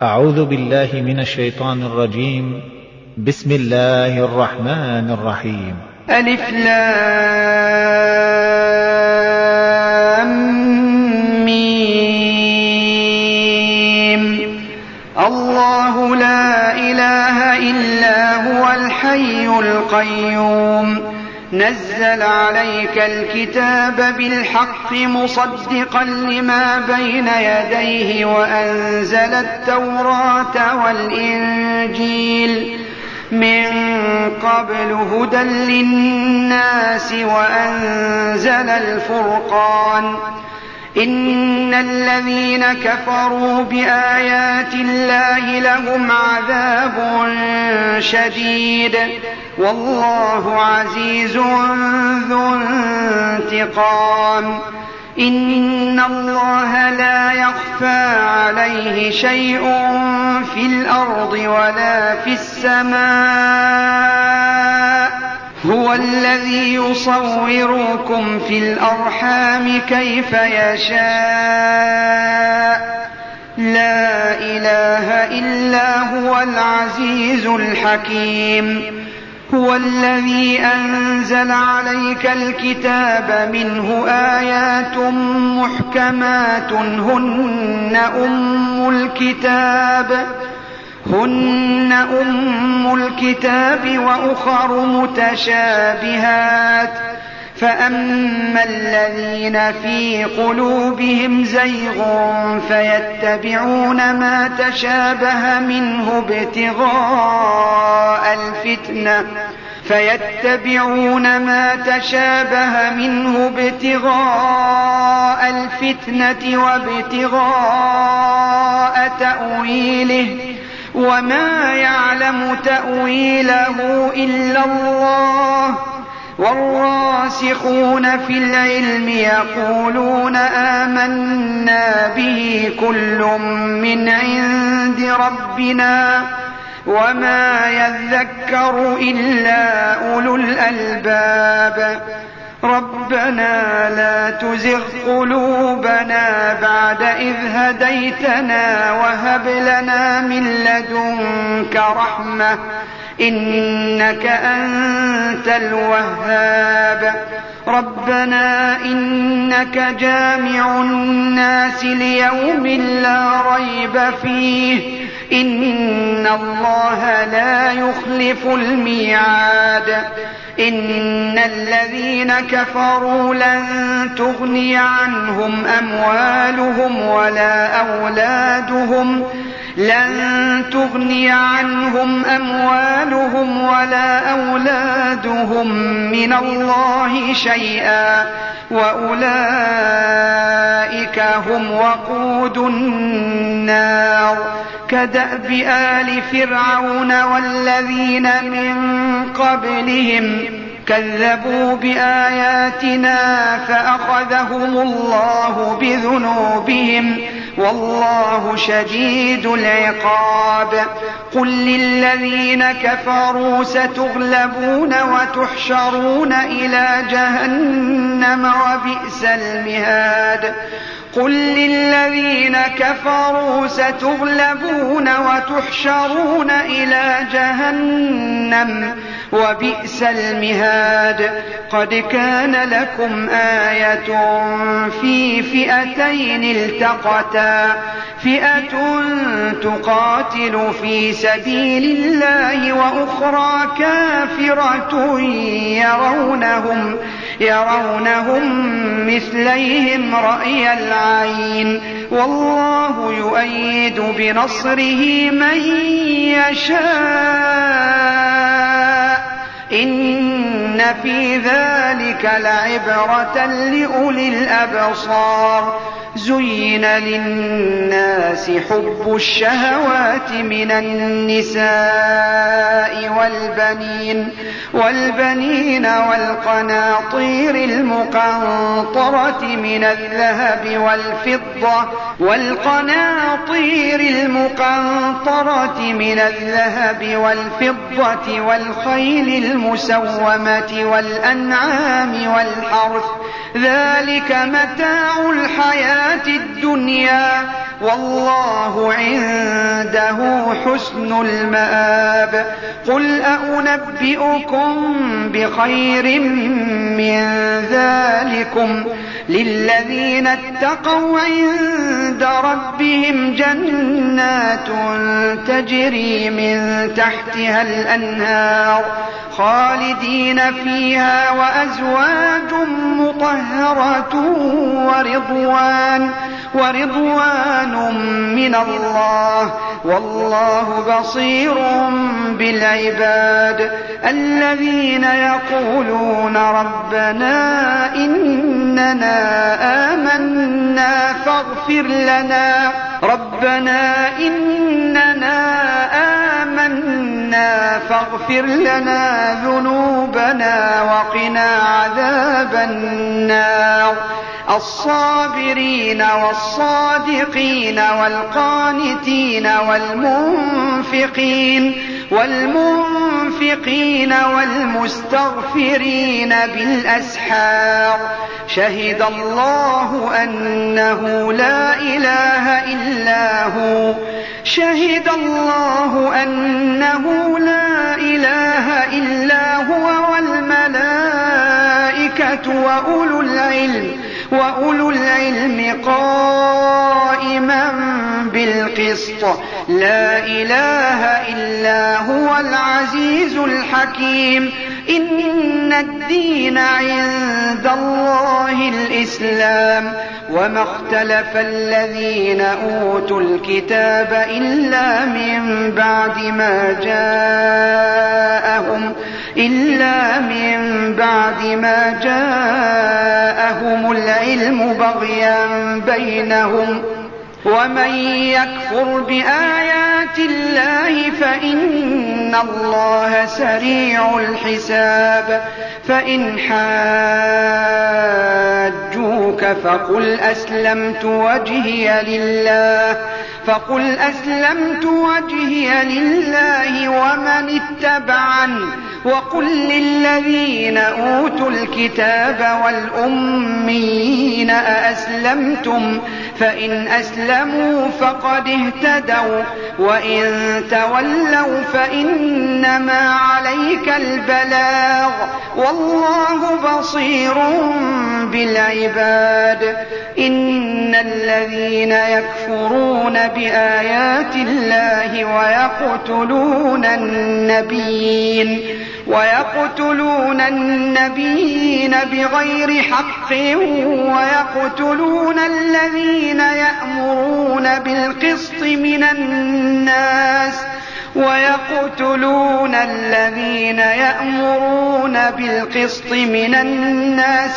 أعوذ بالله من الشيطان الرجيم. بسم الله الرحمن الرحيم. ألف لام ميم. الله لا إله إلا هو الحي القيوم نزل عليك الكتاب بالحق مصدقا لما بين يديه وأنزل التوراة والإنجيل من قبل هدى للناس وأنزل الفرقان إن الذين كفروا بآيات الله لهم عذاب شديد والله عزيز ذو انتقام. إن الله لا يخفى عليه شيء في الأرض ولا في السماء هو الذي يصوركم في الأرحام كيف يشاء لا إله إلا هو العزيز الحكيم. هو الذي أنزل عليك الكتاب منه آيات محكمات هن أم الكتاب وأخر متشابهات فأما الذين في قلوبهم زيغ فيتبعون ما تشابه منه ابتغاء الفتنة وابتغاء تأويله وما يعلم تأويله إلا الله والراسخون في العلم يقولون آمنا به كل من عند ربنا وما يذكر إلا أولو الألباب. ربنا لا تزغ قلوبنا بعد إذ هديتنا وهب لنا من لدنك رحمة إنك أنت الوهاب. ربنا إنك جامع الناس ليوم لا ريب فيه إن الله لا يخلف الميعاد. إن الذين كفروا لن تغني عنهم أموالهم ولا أولادهم من الله شيئا وأولئك هم وقود النار. كدأب آل فرعون والذين من قبلهم كذبوا بآياتنا فأخذهم الله بذنوبهم والله شديد العقاب. قل للذين كفروا ستغلبون وتحشرون إلى جهنم وبئس المهاد. قل للذين كفروا ستغلبون وتحشرون إلى جهنم وبئس المهاد. قد كان لكم آية في فئتين التقتا فئة تقاتل في سبيل الله وأخرى كافرة يرونهم مثليهم رأي العين والله يؤيد بنصره من يشاء إن في ذلك لعبرة لأولي الأبصار. زين للناس حب الشهوات من النساء والبنين والقناطير المقنطرة من الذهب والفضة والخيل المسومة والأنعام والحرث ذلك متاع الحياة الدنيا والله عنده عنده حسن المآب. قل أنبئكم بخير من ذلكم للذين اتقوا عند ربهم جنات تجري من تحتها الأنهار خالدين فيها وأزواج مطهرة ورضوان من الله والله بصير بالعباد. الذين يقولون ربنا إننا آمنا فاغفر لنا ذنوبنا وقنا عذاب النار. الصابرين والصادقين والقانتين والمنفقين والمستغفرين بالأسحار. شهد الله أنه لا إله إلا هو والملائكة وأولو العلم قائما بالقسط. لا إله إلا هو العزيز الحكيم. إن الدين عند الله الإسلام وما اختلف الذين أوتوا الكتاب إلا من بعد ما جاءهم العلم بغيا بينهم. ومن يكفر بآيات الله فإن الله سريع الحساب. فإن حاجوك فقل أسلمت وجهي لله ومن اتبعني وقل للذين أوتوا الكتاب والأميين أأسلمتم فإن أسلموا فقد اهتدوا وإن تولوا فإنما عليك البلاغ والله بصير بالعباد. إن الذين يكفرون بآيات الله ويقتلون النبيين بغير حق ويقتلون الذين يأمرون بالقسط من الناس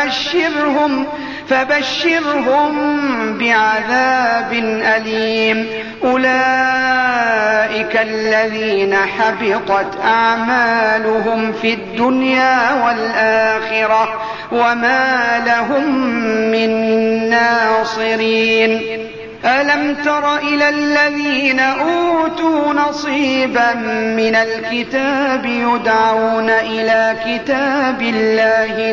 فبشرهم بعذاب أليم. أولئك الذين حبطت أعمالهم في الدنيا والآخرة وما لهم من ناصرين. ألم تر إلى الذين أوتوا نصيبا من الكتاب يدعون إلى كتاب الله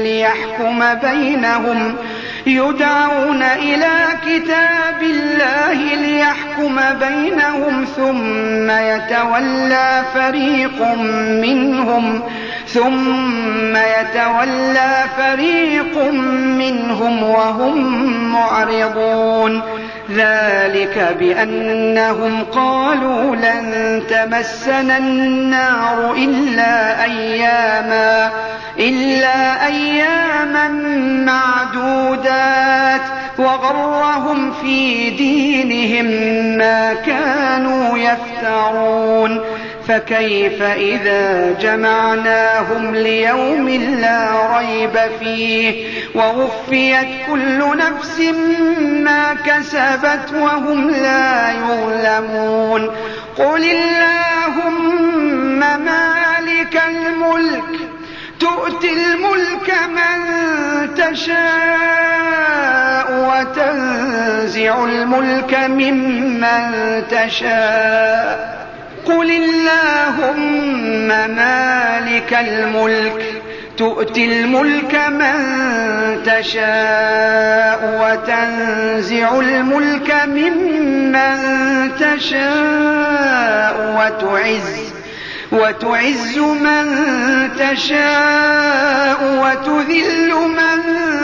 ليحكم بينهم ثم يتولى فريق منهم وهم معرضون. ذلك بأنهم قالوا لن تمسنا النار إلا أياما معدودات وغرهم في دينهم ما كانوا يفترون. فكيف إذا جمعناهم ليوم لا ريب فيه ووفيت كل نفس ما كسبت وهم لا يظلمون. قل اللهم مالك الملك تؤتي الملك من تشاء وتنزع الملك ممن تشاء. قل اللهم مالك الملك تؤتي الملك من تشاء وتنزع الملك ممن تشاء وتعز من تشاء وتذل من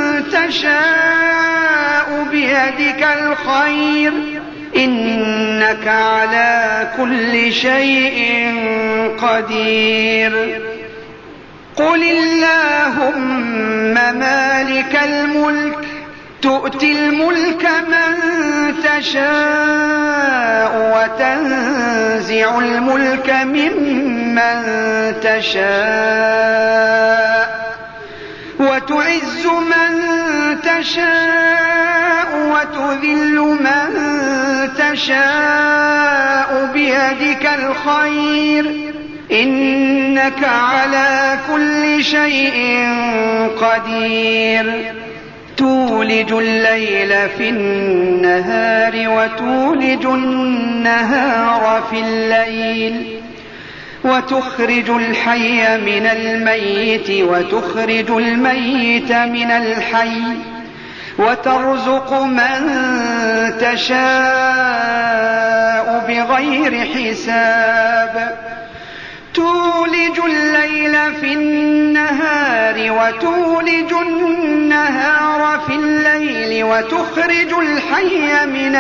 تشاء بيدك الخير إنك على كل شيء قدير. قل اللهم مالك الملك تؤتي الملك من تشاء وتنزع الملك ممن تشاء وتعز من تشاء وتذل من تشاء بيدك الخير إنك على كل شيء قدير. تولج الليل في النهار وتولج النهار في الليل وتخرج الحي من الميت وتخرج الميت من الحي وترزق من تشاء بغير حساب. تولج الليل في النهار وتولج النهار في الليل وتخرج الحي من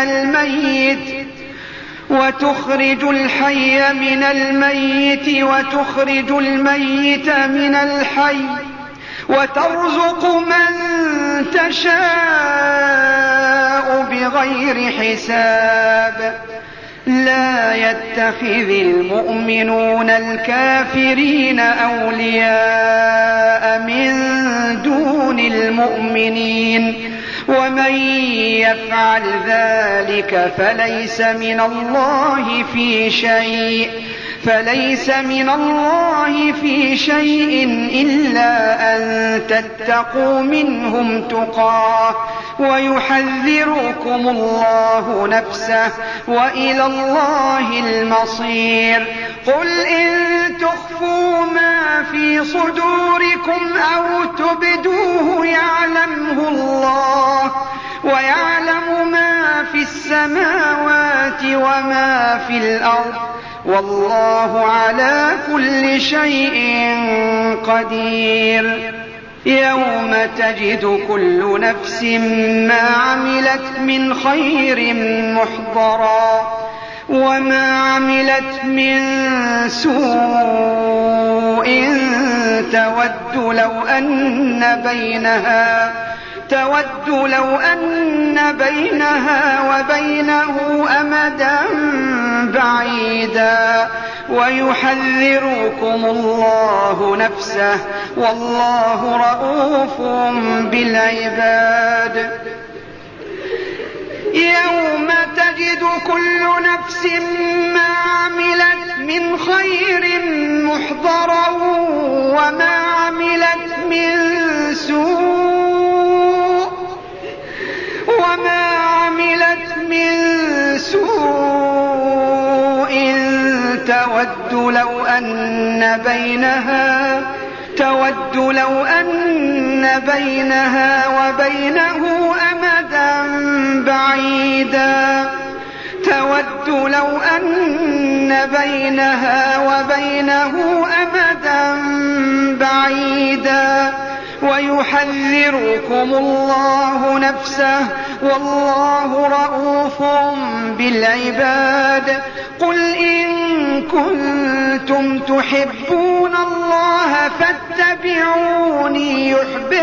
الميت وتخرج الميت من الحي وترزق من تشاء بغير حساب. لا يتخذ المؤمنون الكافرين أولياء من دون المؤمنين ومن يفعل ذلك فليس من الله في شيء إلا أن تتقوا منهم تقاه ويحذركم الله نفسه وإلى الله المصير. قل إن تخفوا ما في صدوركم أو تبدوه يعلمه الله ويعلم ما في السماوات وما في الأرض والله على كل شيء قدير. يوم تجد كل نفس ما عملت من خير محضرا وما عملت من سوء تود لو أن بينها وبينه أمدا بعيدا ويحذركم الله نفسه والله رءوف بالعباد. يوم تجد كل نفس ما عملت من خير محضرا وما عملت من سوء تود لو أن بينها وبينه أمدا بعيدا ويحذركم الله نفسه والله رءوف بالعباد. قل إن كنتم تحبون الله فاتبعوني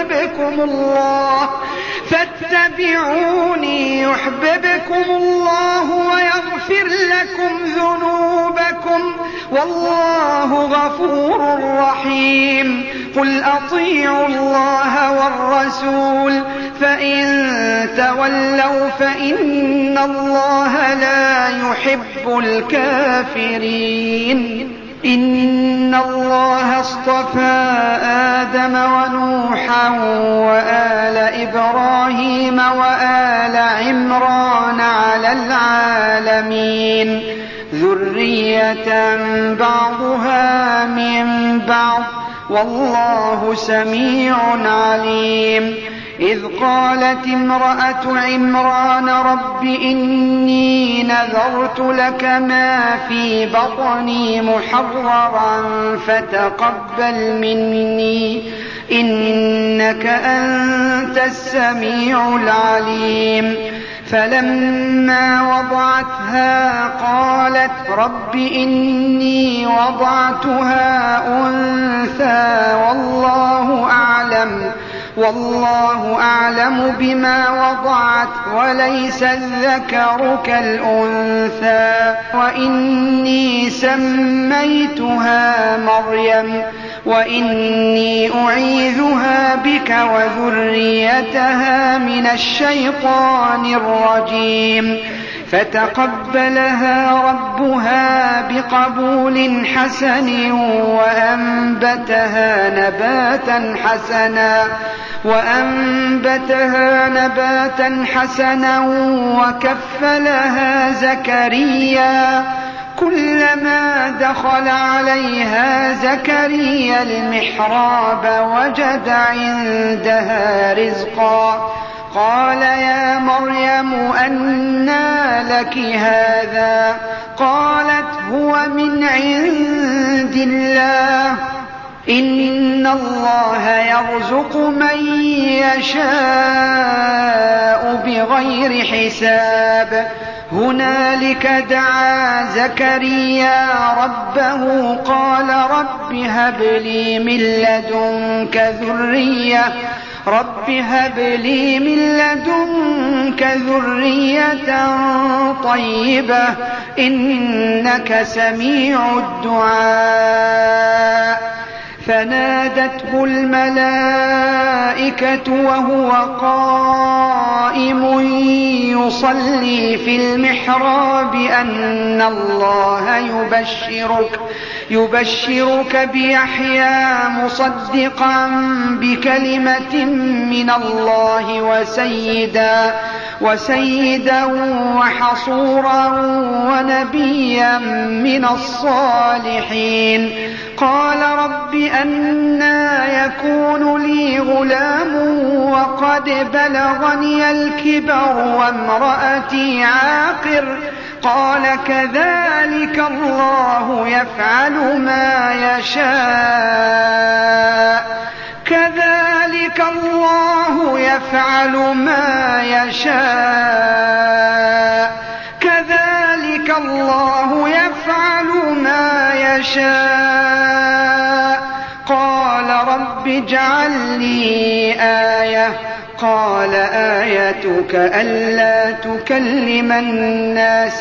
يحببكم الله ويغفر لكم ذنوبكم والله غفور رحيم. قل أطيعوا الله والرسول فإن تولوا فإن الله لا يحب الكافرين. إن الله اصطفى آدم ونوحا وآل إبراهيم وآل عمران على العالمين ذرية بعضها من بعض والله سميع عليم. إذ قالت امرأة عمران رب إني نذرت لك ما في بطني محررا فتقبل مني إنك أنت السميع العليم فلما وضعتها قالت رب إني وضعتها أنثى والله أعلم بما وضعت وليس الذكر كالأنثى وإني سميتها مريم وإني أعيذها بك وذريتها من الشيطان الرجيم فتقبلها ربها بقبول حسن وأنبتها نباتا حسنا وكفلها زكريا كلما دخل عليها زكريا المحراب وجد عندها رزقا قال يا مريم أنى لك هذا قالت هو من عند الله إن الله يرزق من يشاء بغير حساب هنالك دعا زكريا ربه قال رب هب لي من لدنك ذرية طيبة إنك سميع الدعاء فنادته الملائكة وهو قائم يصلي في المحراب أن الله يبشرك بيحيى مصدقا بكلمة من الله وسيدا وحصورا ونبيا من الصالحين قال رب أنى يكون لي غلام وقد بلغني الكبر وامرأتي عاقر قال كذلك الله يفعل ما يشاء قال رب اجعل لي آية قال آيتك ألا تكلم الناس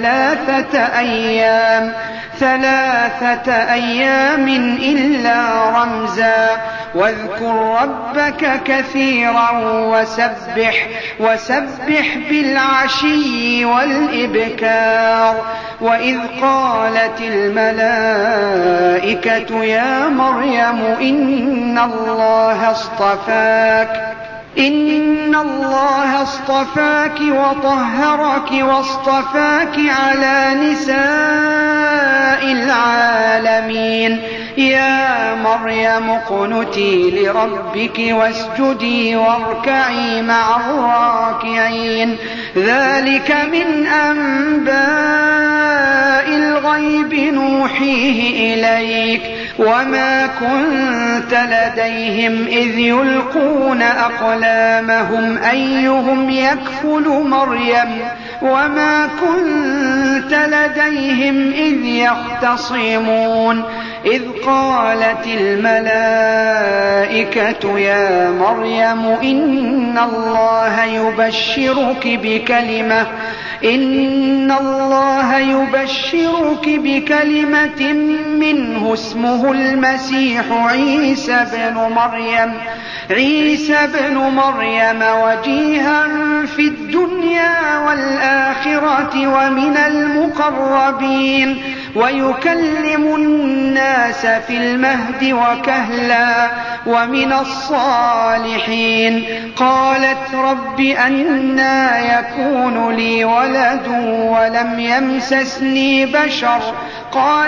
ثلاثة أيام إلا رمزا واذكر ربك كثيرا وسبح بالعشي والإبكار وإذ قالت الملائكة يا مريم إن الله اصطفاك وطهرك واصطفاك على نساء العالمين يا مريم اقنتي لربك واسجدي واركعي مع الراكعين ذلك من أنباء الغيب نوحيه إليك وما كنت لديهم إذ يلقون أقلامهم أيهم يكفل مريم وما كنت لديهم إذ يختصمون إذ قالت الملائكة يا مريم إن الله يبشرك بكلمة منه اسمه المسيح عيسى بن مريم وجيها في الدنيا والآخرة ومن المقربين ويكلم الناس في المهد وكهلا ومن الصالحين قالت رب أنى يكون لي ولد ولم يمسسني بشر قال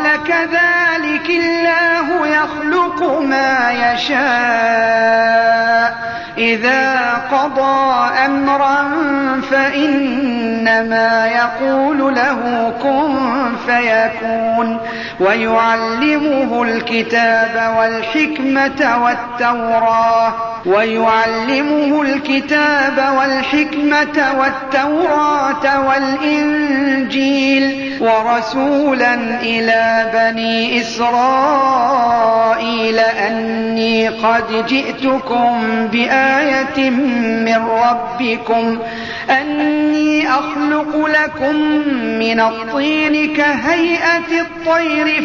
كذلك الله يخلق ما يشاء إذا قضى أمرا فإنما يقول له كن فيكون ويعلمه الكتاب والحكمة والإنجيل ورسولا إلى بني إسرائيل أني قد جئتكم بآية من ربكم أني أخلق لكم من الطين كهيئة الطير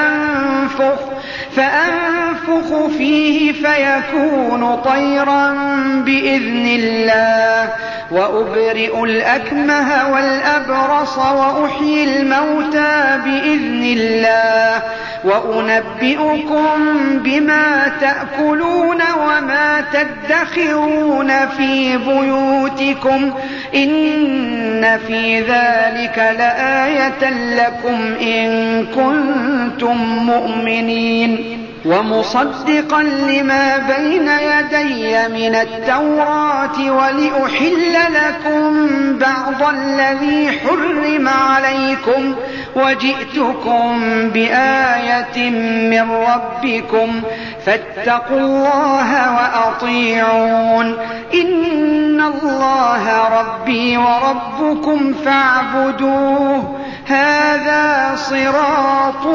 فأنفخ فيه فيكون طيرا بإذن الله وأبرئ الأكمه والأبرص وأحيي الموتى بإذن الله وأنبئكم بما تأكلون وما تدخرون في بيوتكم إن في ذلك لآية لكم إن كنتم مؤمنين ومصدقا لما بين يدي من التوراة ولأحل لكم بعض الذي حرم عليكم وجئتكم بآية من ربكم فاتقوا الله وأطيعون إن الله ربي وربكم فاعبدوه هذا صراط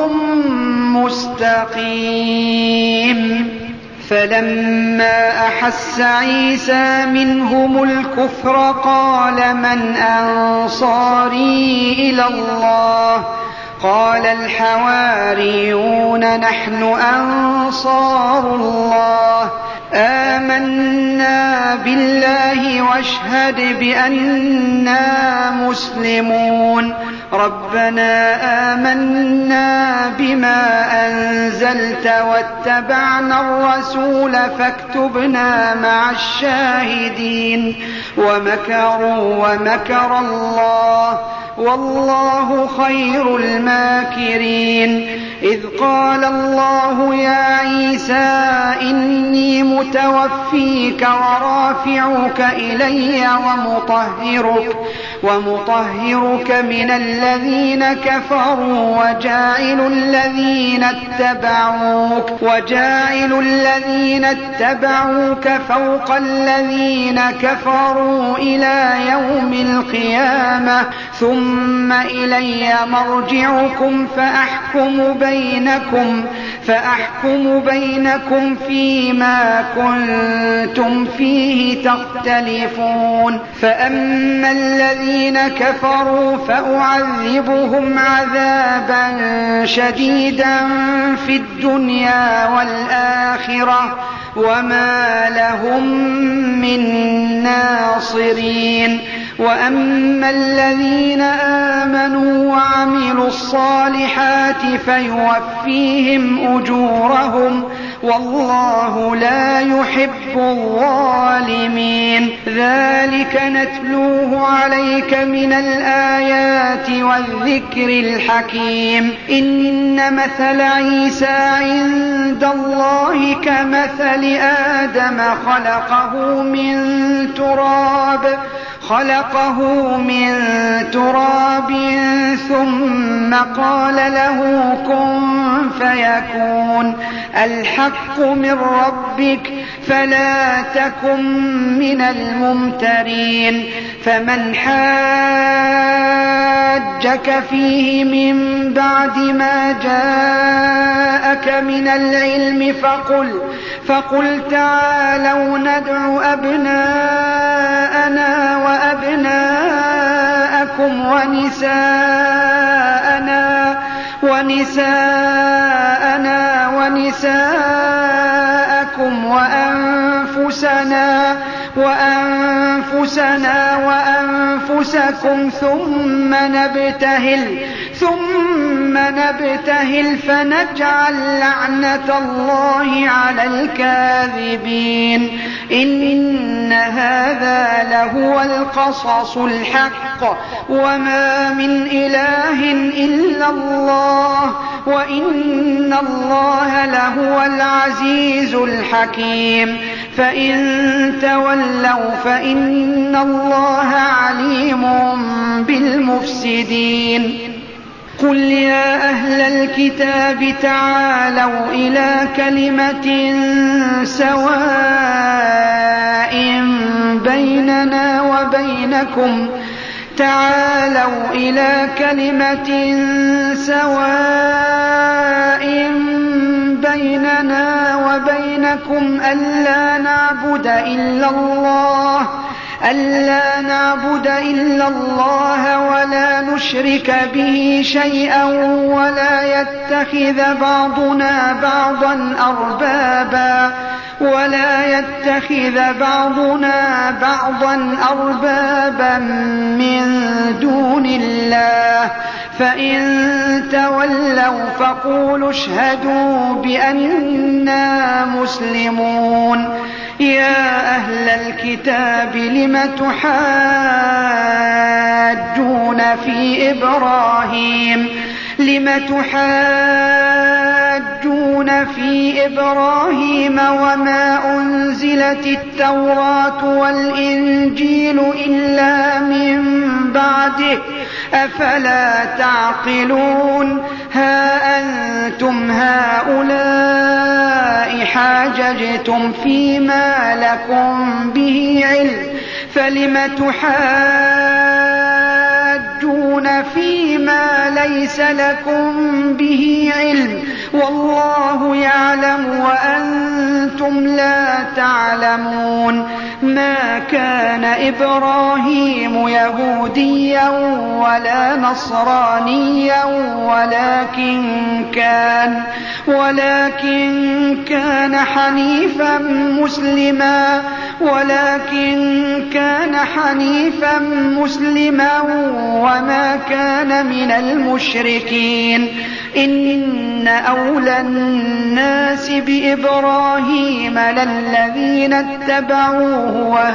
مستقيم. فلما أحس عيسى منهم الكفر قال من أنصاري إلى الله قال الحواريون نحن أنصار الله آمنا بالله واشهد بأننا مسلمون ربنا آمنا بما أنزلت واتبعنا الرسول فاكتبنا مع الشاهدين ومكروا ومكر الله والله خير الماكرين. إذ قال الله يا عيسى إني متوفيك ورافعك إلي ومطهرك من الذين كفروا وجاعل الذين اتبعوك فوق الذين كفروا إلى يوم القيامة ثم إلي مرجعكم فأحكم بينكم فيما كنتم فيه تختلفون. فأما الذين كفروا فأعذبهم عذابا شديدا في الدنيا والآخرة وما لهم من ناصرين. وأما الذين آمنوا وعملوا الصالحات فيوفيهم أجورهم والله لا يحب الظالمين. ذلك نتلوه عليك من الآيات والذكر الحكيم. إن مثل عيسى عند الله كمثل آدم خلقه من تراب ثم قال له كن فيكون الحق من ربك فلا تكن من الممترين. فمن حاجك فيه من بعد ما جاءك من العلم فقل تعالوا ندع أبناءنا وأبناءكم ونساءكم وأنفسنا وأنفسكم ثم نبتهل فنجعل لعنة الله على الكاذبين. إن هذا لهو القصص الحق وما من إله إلا الله وإن الله لهو العزيز الحكيم. فإن تولوا فإن الله عليم بالمفسدين. قل يا أهل الكتاب تعالوا إلى كلمة سواء بيننا وبينكم ألا نعبد إلا الله ولا نشرك به شيئا ولا يتخذ بعضنا بعضا أربابا من دون الله. فإن تولوا فقولوا اشهدوا بأننا مسلمون. يا أهل الكتاب لم تحاجون في إبراهيم وما أنزلت التوراة والإنجيل إلا من بعده أفلا تعقلون. ها أنتم هؤلاء حاججتم فيما لكم به علم فلم تحاجون فيما ليس لكم به علم والله يعلم وأنتم لا تعلمون. ما كان إبراهيم يهوديا ولا نصرانيا ولكن كان حنيفا مسلما وما كان من المشركين. إن أولى الناس بإبراهيم للذين اتبعوه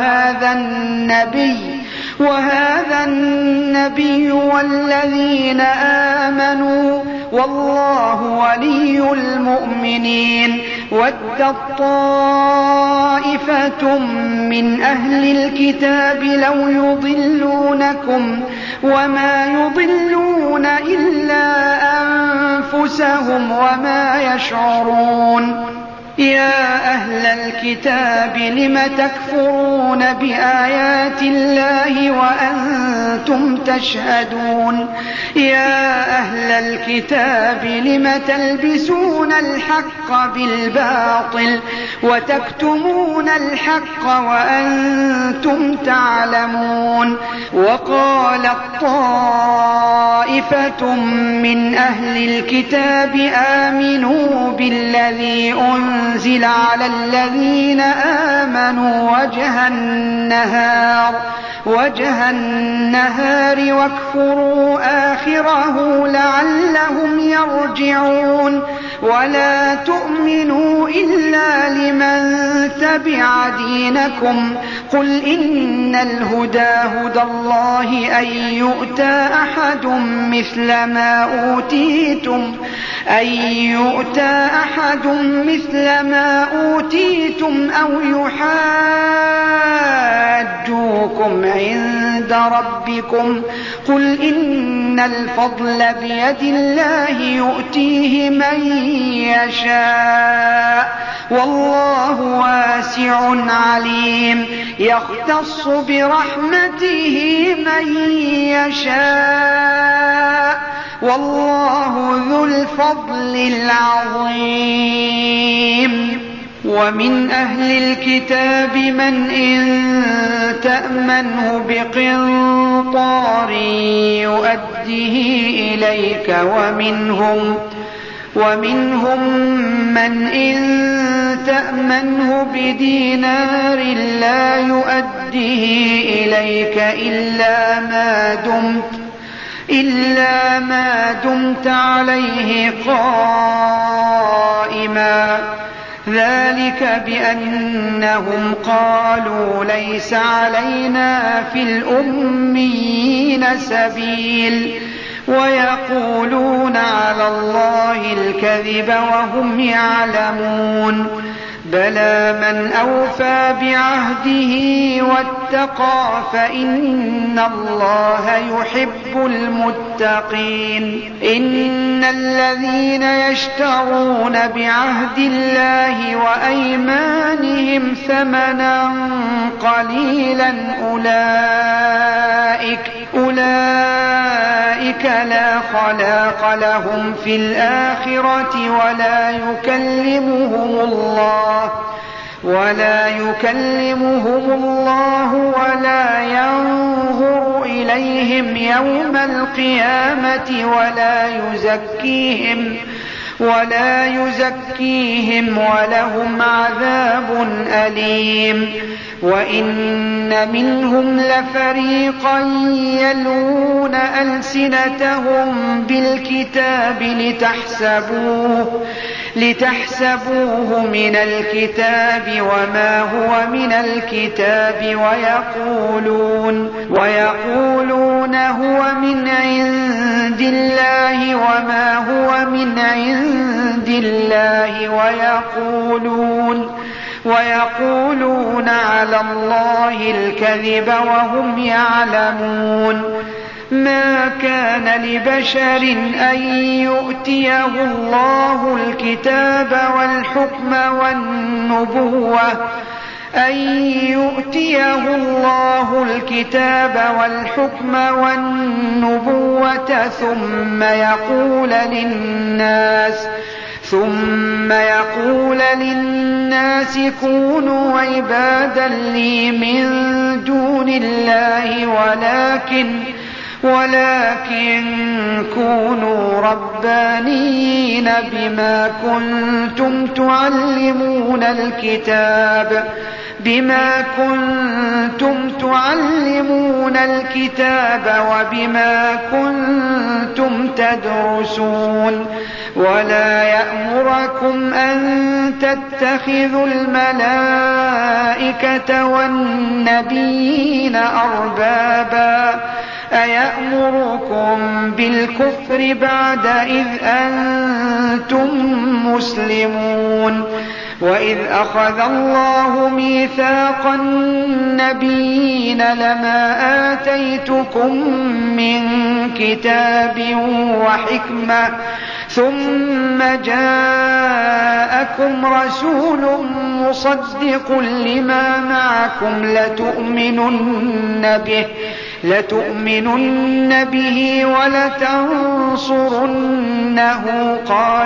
وهذا النبي والذين آمنوا والله ولي المؤمنين. ودت طائفة من أهل الكتاب لو يضلونكم وما يضلون إلا أنفسهم وما يشعرون. يا أهل الكتاب لم تكفرون بآيات الله وأنتم تشهدون. يا أهل الكتاب لم تلبسون الحق بالباطل وتكتمون الحق وأنتم تعلمون. وقالت طائفة من أهل الكتاب آمنوا بالذي أنزل على الذين آمنوا وجه النهار واكفروا آخره لعلهم يرجعون. ولا تؤمنوا إلا لمن تبع دينكم. قل إن الهدى هدى الله أن يؤتى أحد مثل ما أوتيتم أو يحاجوكم عند ربكم. قل إن الفضل بيد الله يؤتيه من يشاء والله واسع عليم. يختص برحمته من يشاء والله ذو الفضل العظيم. ومن أهل الكتاب من إن تأمنه بقنطار يؤديه إليك ومنهم من إن تأمنه بدينار لا يؤديه إليك إلا ما دمت عليه قائما. ذلك بأنهم قالوا ليس علينا في الأميين سبيل ويقولون على الله الكذب وهم يعلمون. بلى من أوفى بعهده واتقى فإن الله يحب المتقين. إن الذين يشترون بعهد الله وأيمانهم ثمنا قليلا أولئك لا خلاق لهم في الآخرة ولا يكلمهم الله ولا ينظر إليهم يوم القيامة ولا يزكيهم ولهم عذاب أليم. وإن منهم لفريقا يلوون ألسنتهم بالكتاب لتحسبوه من الكتاب وما هو من الكتاب ويقولون هو من عند الله وما هو من عند الله ويقولون على الله الكذب وهم يعلمون. ما كان لبشر أن يؤتيه الله الكتاب والحكم والنبوة ثم يقول للناس كونوا عبادا لي من دون الله ولكن كونوا ربانيين بما كنتم تعلمون الكتاب وبما كنتم تدرسون. ولا يأمركم أن تتخذوا الملائكة والنبيين أربابا أيأمركم بالكفر بعد إذ أنتم مسلمون. وإذ أخذ الله ميثاق النبيين لما آتيتكم من كتاب وحكمة ثم جاءكم رسول مصدق لما معكم لتؤمنن به ولتنصرنه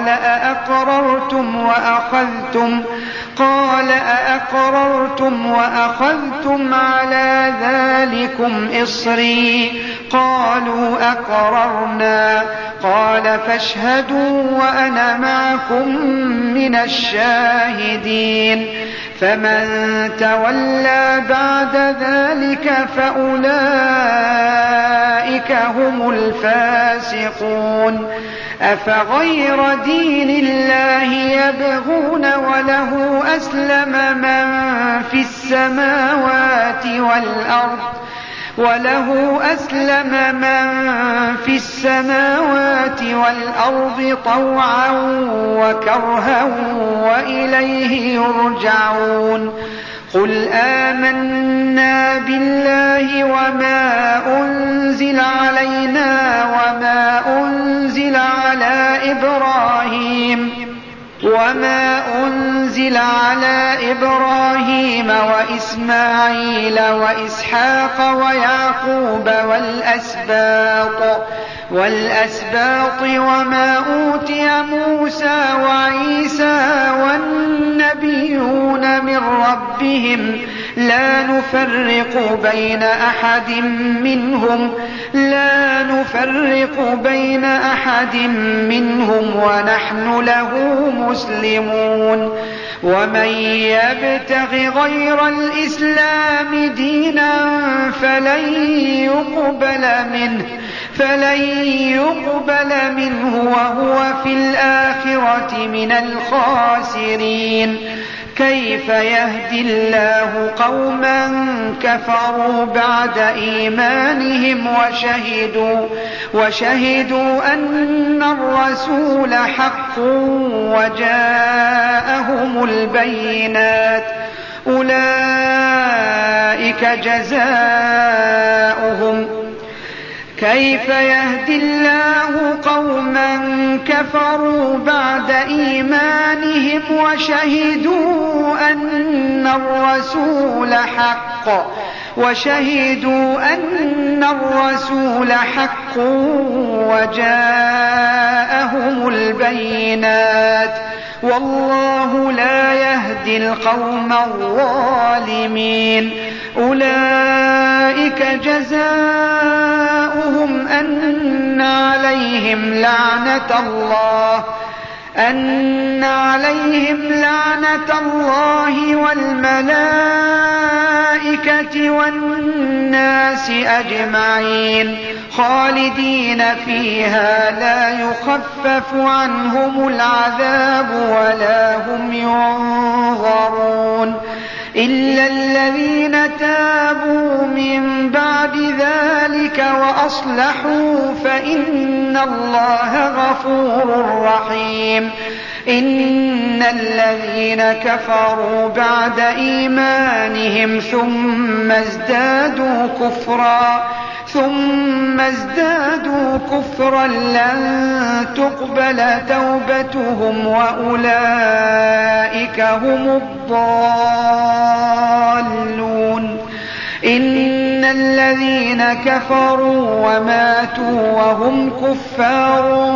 قال أأقررتم وأخذتم على ذلكم إصري قالوا أقررنا قال فاشهدوا وأنا معكم من الشاهدين. فمن تولى بعد ذلك فأولئك هم الفاسقون. أفغير دين الله يبغون وله أسلم من في السماوات والأرض طوعا وكرها وإليه يرجعون. قل آمنا بالله وما أنزل علينا وما أنزل على إبراهيم وإسماعيل وإسحاق ويعقوب والأسباط وما أوتي موسى وعيسى والنبيون من ربهم لا نفرق بين أحد منهم ونحن له مسلمون. ومن يبتغ غير الإسلام دينا فلن يقبل منه وهو في الآخرة من الخاسرين. كيف يهدي الله قوما كفروا بعد إيمانهم وشهدوا أن الرسول حق وجاءهم البينات أولئك جزاؤهم كيف يهدي الله قوما كفروا بعد إيمانهم وشهدوا أن الرسول حق وجاءهم البينات والله لا يهدي القوم الظالمين أولئك جزاؤهم أن عليهم لعنة الله والملائكة والناس أجمعين خالدين فيها لا يخفف عنهم العذاب ولا هم ينظرون إلا الذين تابوا من بعد ذلك وأصلحوا فإن الله غفور رحيم إن الذين كفروا بعد إيمانهم ثم ازدادوا كفرا لن تقبل توبتهم وأولئك هم الضالون إن الذين كفروا وماتوا وهم كفار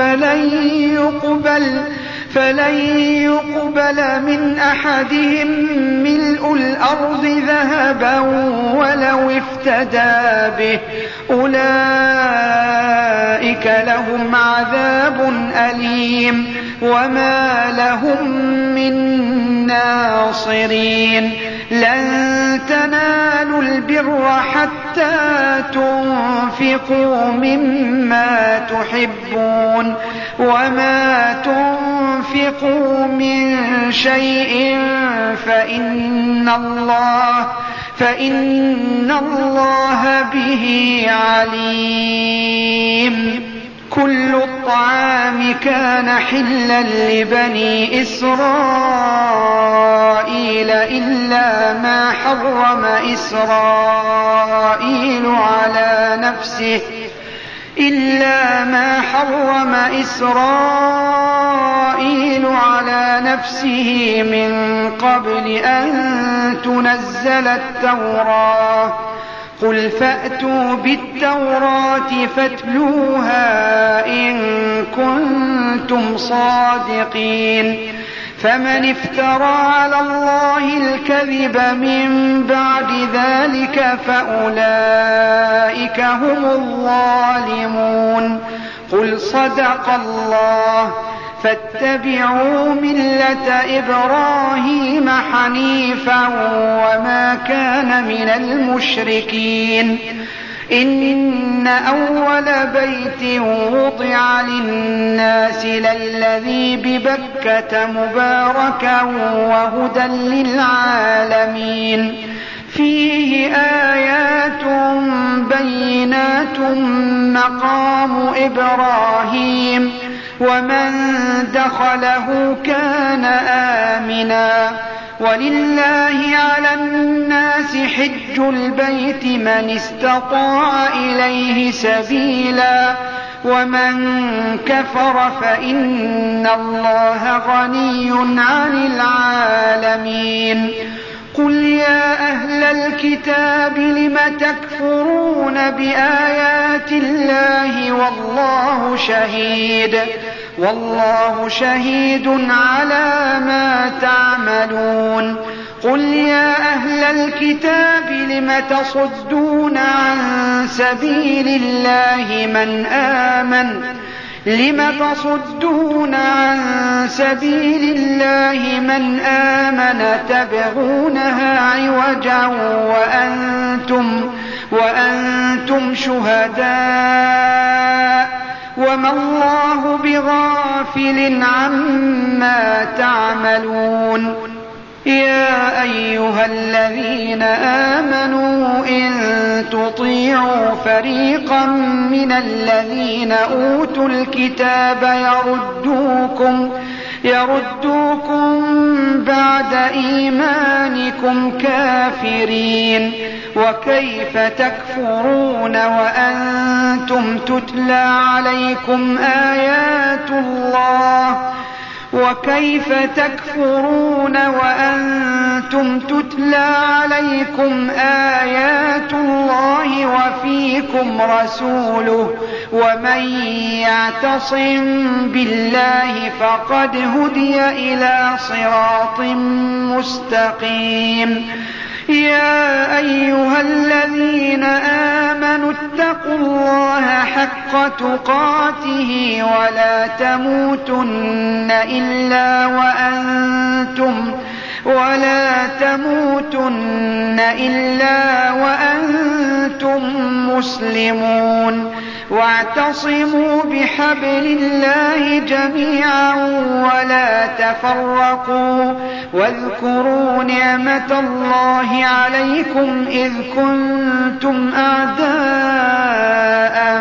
فلن يقبل من أحدهم ملء الأرض ذهبا ولو افتدى به أولئك لهم عذاب أليم وما لهم من ناصرين لن تنالوا البر حتى تنفقوا مما تحبون وما تنفقوا من شيء فإن الله به عليم كل الطعام كان حلا لبني إسرائيل إلا ما حرم إسرائيل على نفسه من قبل أن تنزل التوراة قل فأتوا بالتوراة فاتلوها إن كنتم صادقين فمن افترى على الله الكذب من بعد ذلك فأولئك هم الظالمون قل صدق الله فاتبعوا ملة إبراهيم حنيفا وما كان من المشركين إن أول بيت وضع للناس للذي ببكة مباركا وهدى للعالمين فيه آيات بينات مقام إبراهيم ومن دخله كان آمنا ولله على الناس حج البيت من استطاع إليه سبيلا ومن كفر فإن الله غني عن العالمين قل يا أهل الكتاب لم تكفرون بآيات الله والله شهيد على ما تعملون قل يا أهل الكتاب لم تصدون عن سبيل الله من آمن تبغونها عوجا وأنتم شهداء وما الله بغافل عما تعملون يا أيها الذين آمنوا إن تطيعوا فريقا من الذين أوتوا الكتاب يردوكم بعد إيمانكم كافرين وكيف تكفرون وأنتم تتلى عليكم آيات الله وفيكم رسوله ومن يعتصم بالله فقد هدي إلى صراط مستقيم. يا أيها الذين آمنوا اتقوا الله حق تقاته ولا تموتن إلا وأنتم مسلمون واعتصموا بحبل الله جميعا ولا تفرقوا واذكروا نعمة الله عليكم إذ كنتم أعداء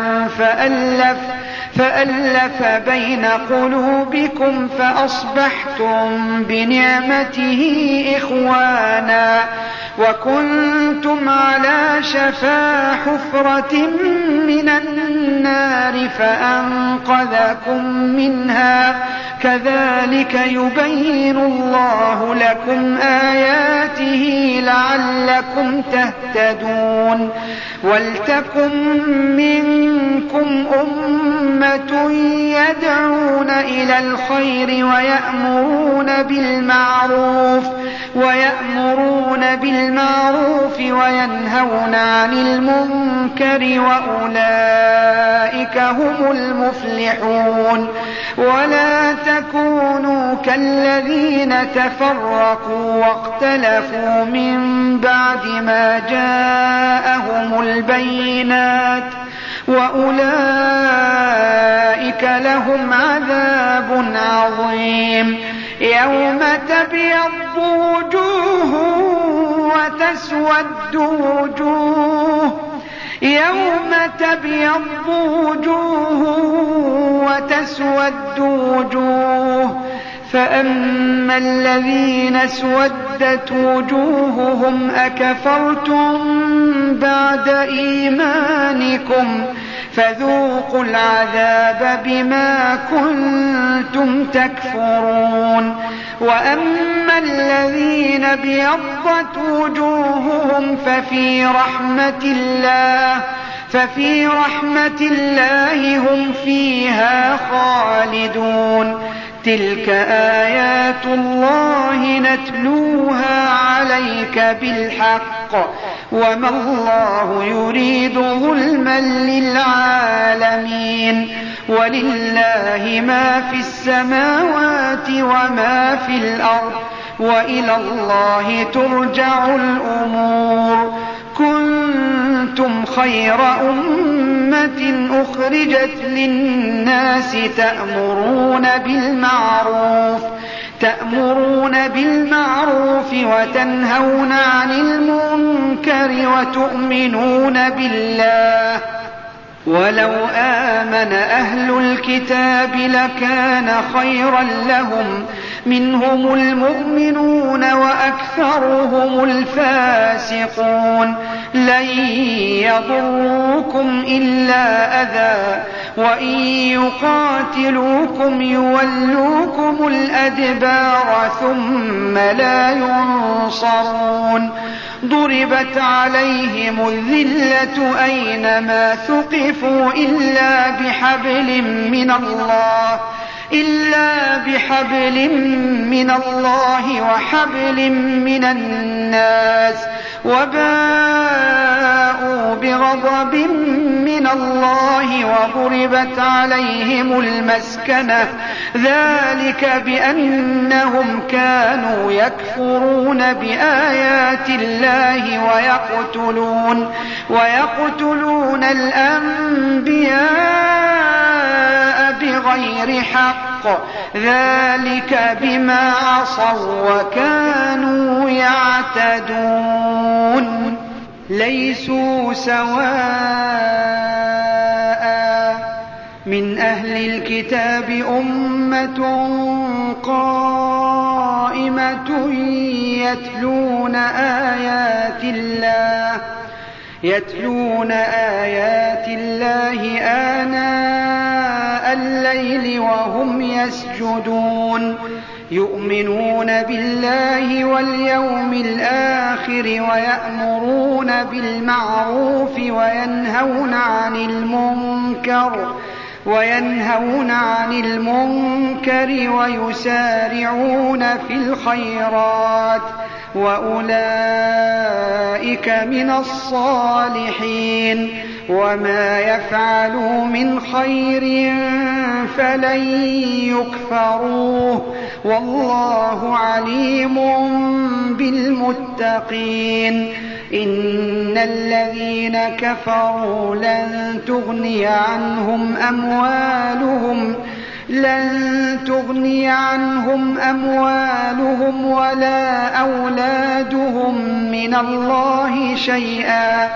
فألف بين قلوبكم فأصبحتم بنعمته إخوانا وكنتم على شفا حفرة من النار فأنقذكم منها كذلك يبين الله لكم آياته لعلكم تهتدون. ولتكن منكم أمة يدعون إلى الخير ويأمرون بالمعروف وينهون عن المنكر وأولئك هم المفلحون. ولا تكونوا كالذين تفرقوا واختلفوا من بعد ما جاءهم البينات وأولئك لهم عذاب عظيم. يوم تبيض وجوه وتسود وجوه فأما الذين اسودت وجوههم أكفرتم بعد إيمانكم فذوقوا العذاب بما كنتم تكفرون. وأما الذين ابيضت وجوههم ففي رحمة الله هم فيها خالدون. تلك آيات الله نتلوها عليك بالحق وما الله يريد ظلما للعالمين. ولله ما في السماوات وما في الأرض وإلى الله ترجع الأمور. كنتم خير أمة أخرجت للناس تأمرون بالمعروف وتنهون عن المنكر وتؤمنون بالله. ولو آمن أهل الكتاب لكان خيرا لهم منهم المؤمنون وأكثرهم الفاسقون. لن يضروكم إلا أذى وإن يقاتلوكم يولوكم الأدبار ثم لا ينصرون. ضربت عليهم الذلة أينما ثقفوا إلا بحبل من الله وحبل من الناس وباءوا بغضب من الله وضربت عليهم المسكنة ذلك بأنهم كانوا يكفرون بآيات الله ويقتلون الأنبياء بغير حق ذلك بما عصوا وكانوا يعتدون. ليسوا سواء من أهل الكتاب أمة قائمة يتلون آيات الله آناء الليل وهم يسجدون يؤمنون بالله واليوم الآخر ويأمرون بالمعروف وينهون عن المنكر ويسارعون في الخيرات وأولئك من الصالحين. وما يفعلوا من خير فلن يكفروه والله عليم بالمتقين. إن الذين كفروا لن تغني عنهم أموالهم ولا أولادهم من الله شيئا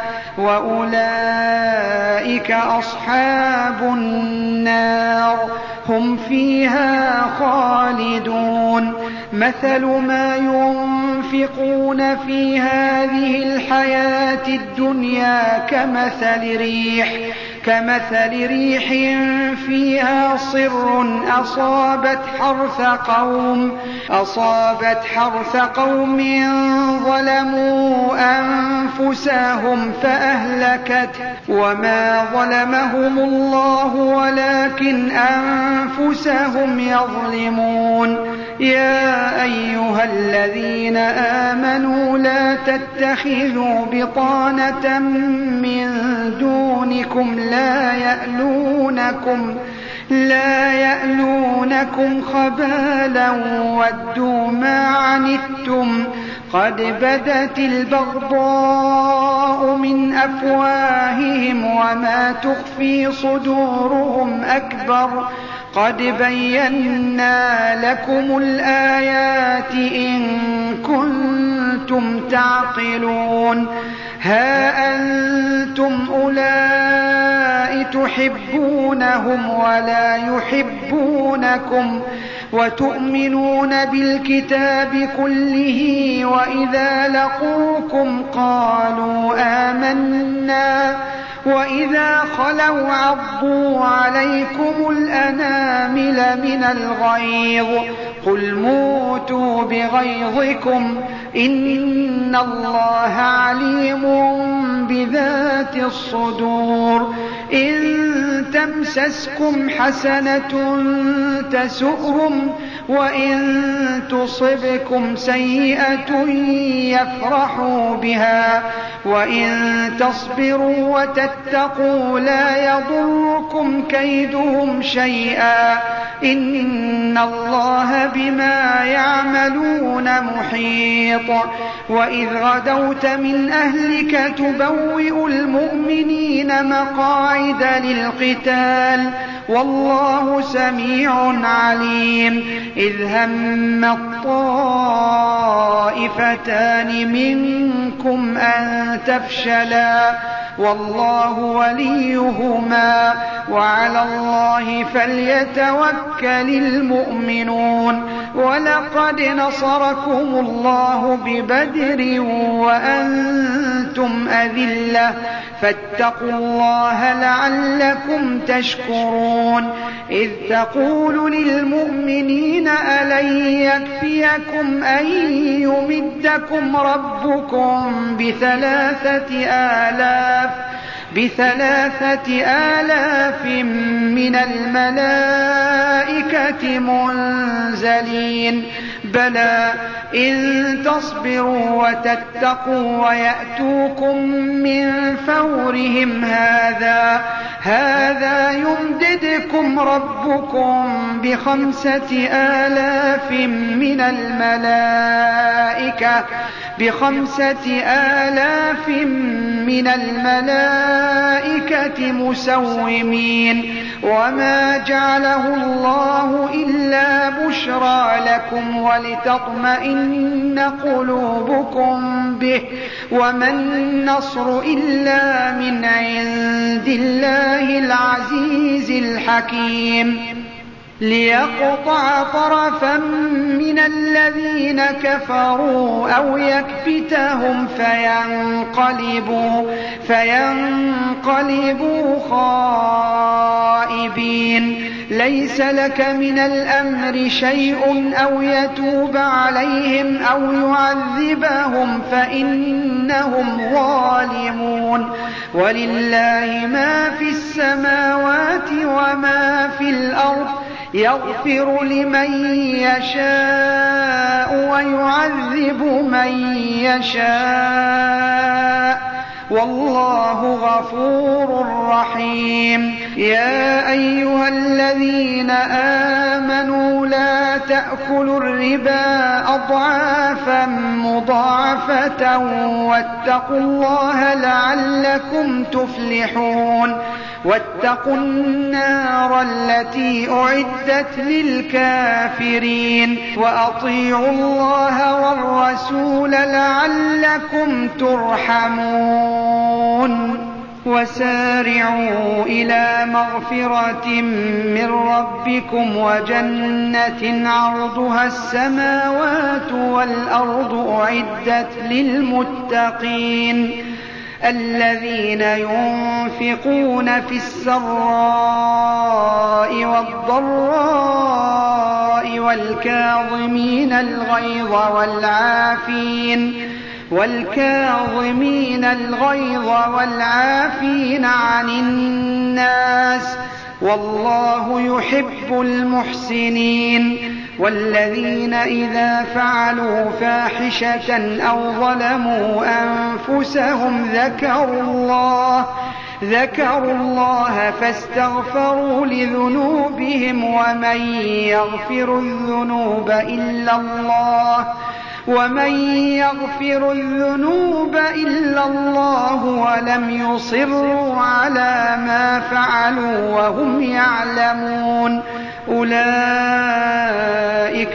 وأولئك أصحاب النار هم فيها خالدون. مثل ما ينفقون في هذه الحياة الدنيا كمثل ريح فيها صر أصابت حرث قوم ظلموا أنفسهم فأهلكته وما ظلمهم الله ولكن أنفسهم يظلمون. يا أيها الذين آمنوا لا تتخذوا بطانة من دونكم لا يألونكم خبالا ودوا ما عنتم قد بدت البغضاء من أفواههم وما تخفي صدورهم أكبر قد بينا لكم الآيات إن كنتم تعقلون. ها أنتم أولئك تحبونهم ولا يحبونكم وتؤمنون بالكتاب كله وإذا لقوكم قالوا آمنا وإذا خلوا عضوا عليكم الأنامل من الغيظ قل موتوا بغيظكم إن الله عليم بذات الصدور. إن تمسسكم حسنة تسؤهم وإن تصبكم سيئة يفرحوا بها وإن تصبروا وتتقوا لا يضركم كيدهم شيئا إن الله بما يعملون محيط. وإذ غدوت من أهلك تبوئ المؤمنين مقاعد للقتال والله سميع عليم. إذ هم الطائفتان منكم أن تفشلا والله وليهما وعلى الله فليتوكل المؤمنون. ولقد نصركم الله ببدر وأنتم أذلة فاتقوا الله لعلكم تشكرون. إذ تقول للمؤمنين ألن يكفيكم أن يمدكم ربكم ب3,000 من الملائكة منزلين بلى إن تصبروا وتتقوا ويأتوكم من فورهم هذا يمددكم ربكم ب5,000 من الملائكة مسومين وما جعله الله إلا لكم ولتطمئن قلوبكم به وما النصر إلا من عند الله العزيز الحكيم ليقطع طرفا من الذين كفروا أو يكبتهم فينقلبوا خائبين ليس لك من الأمر شيء أو يتوب عليهم أو يعذبهم فإنهم ظالمون ولله ما في السماوات وما في الأرض يغفر لمن يشاء ويعذب من يشاء والله غفور رحيم يا أيها الذين آمنوا لا تأكلوا الربا أضعافا مضاعفة واتقوا الله لعلكم تفلحون واتقوا النار التي أعدت للكافرين وأطيعوا الله والرسول لعلكم ترحمون وسارعوا إلى مغفرة من ربكم وجنة عرضها السماوات والأرض أعدت للمتقين الذين ينفقون في السراء والضراء والكاظمين الغيظ والعافين عن الناس والله يحب المحسنين والذين إذا فعلوا فاحشة أو ظلموا أنفسهم ذكروا الله فاستغفروا لذنوبهم ومن يغفر الذنوب إلا الله ولم يصروا على ما فعلوا وهم يعلمون أولئك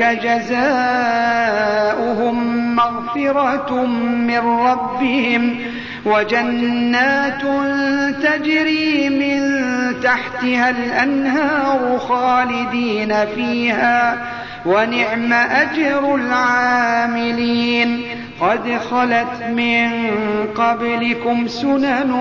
جزاؤهم مغفرة من ربهم وجنات تجري من تحتها الأنهار خالدين فيها ونعم أجر العاملين قد خلت من قبلكم سنن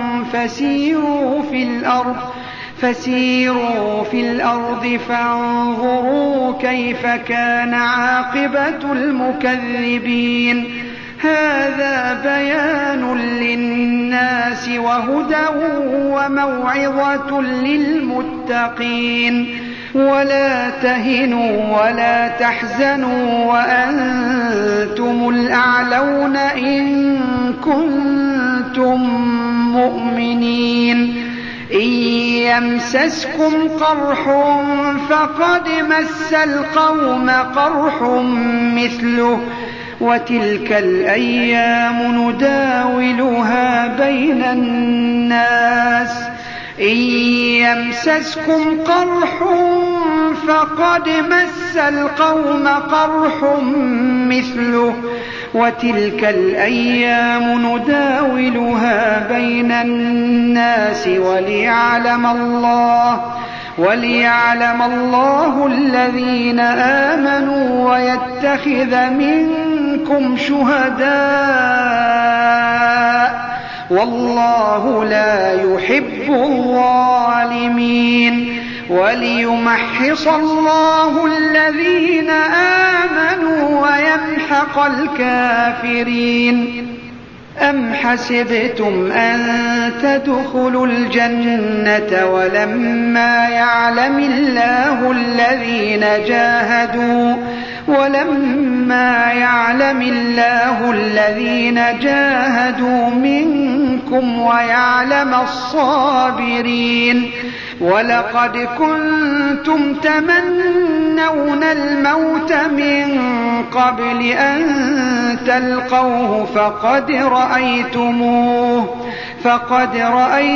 فسيروا في الأرض فانظروا كيف كان عاقبة المكذبين هذا بيان للناس وهدى وموعظة للمتقين ولا تهنوا ولا تحزنوا وأنتم الأعلون إن كنتم مؤمنين إن يمسسكم قرح فقد مس القوم قرح مثله وتلك الأيام نداولها بين الناس إن يمسسكم قرح فقد مس القوم قرح مثله وتلك الأيام نداولها بين الناس وليعلم الله الذين آمنوا ويتخذ منكم شهداء والله لا يحب الظالمين وليمحص الله الذين آمنوا ويمحق الكافرين أم حسبتم أن تدخلوا الجنة ولما يعلم الله الذين جاهدوا منكم ويعلم الصابرين ولقد كنتم تمنون الموت من قبل أن تلقوه فقد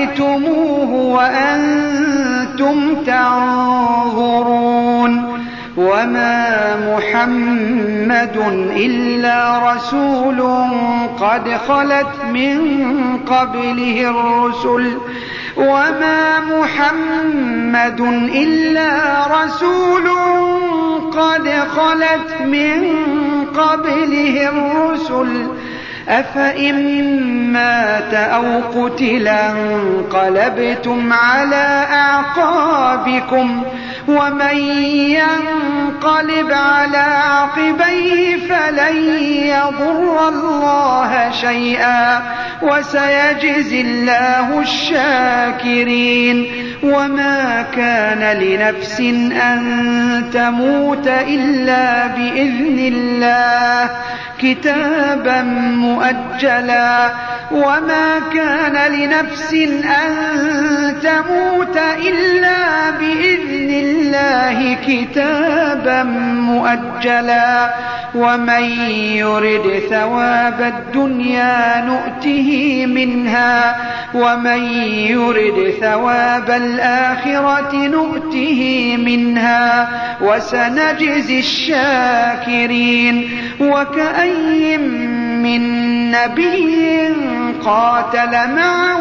رأيتموه وأنتم تنظرون وما محمد إلا رسول قد خلت من قبله الرسل وما محمد إلا رسول قد خلت من قبله الرسل أفإن مات أو قتلا انقلبتم على أعقابكم ومن ينقلب على عقبيه فلن يضر الله شيئا وسيجزي الله الشاكرين وما كان لنفس أن تموت إلا بإذن الله كتابا مؤجلا وما كان لنفس أن تموت إلا بإذن الله كتابا مؤجلا ومن يرد ثواب الدنيا نؤته منها ومن يرد ثواب الآخرة نؤته منها وسنجزي الشاكرين وكأي من نبي قاتل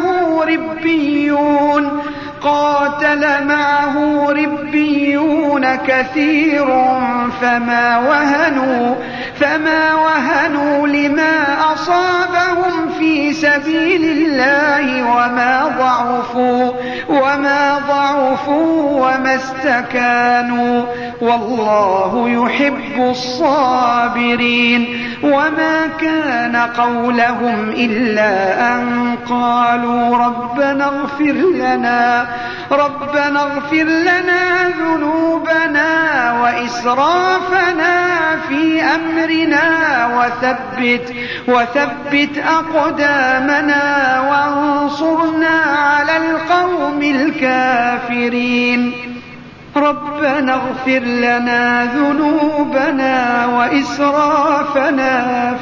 معه ربيون كثير فما وهنوا لما أصابهم في سبيل الله وما ضعفوا وما استكانوا والله يحب الصابرين وما كان قولهم إلا أن قالوا ربنا اغفر لنا ذنوبنا وإسرافنا في أمرنا وثبت أقدامنا وانصرنا على القوم الكافرين ربنا اغفر لنا ذنوبنا وإسرافنا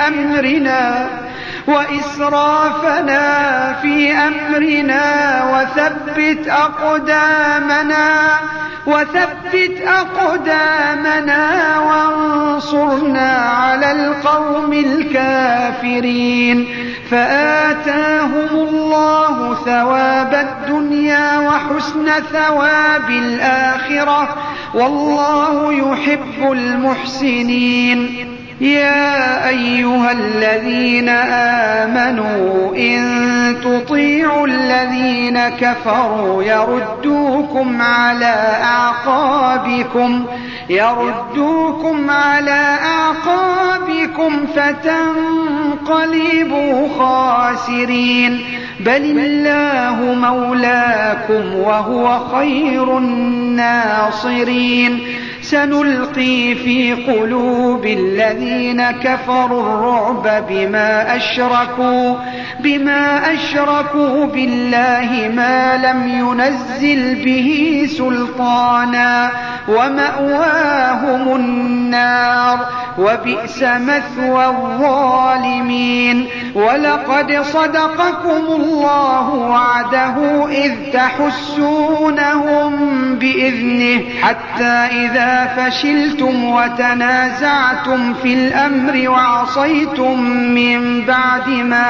في أمرنا وثبت أقدامنا وانصرنا على القوم الكافرين فآتاهم الله ثواب الدنيا وحسن ثواب الآخرة والله يحب المحسنين يا أيها الذين آمنوا إن تطيعوا الذين كفروا يردوكم على أعقابكم فتنقلبوا خاسرين بل الله مولاكم وهو خير الناصرين سنلقي في قلوب الذين كفروا الرعب بما أشركوا بالله ما لم ينزل به سلطانا ومأواهم النار وبئس مثوى الظالمين ولقد صدقكم الله وعده إذ تحسونهم بإذنه حتى إذا فشلتم وتنازعتم في الأمر وعصيتم من بعد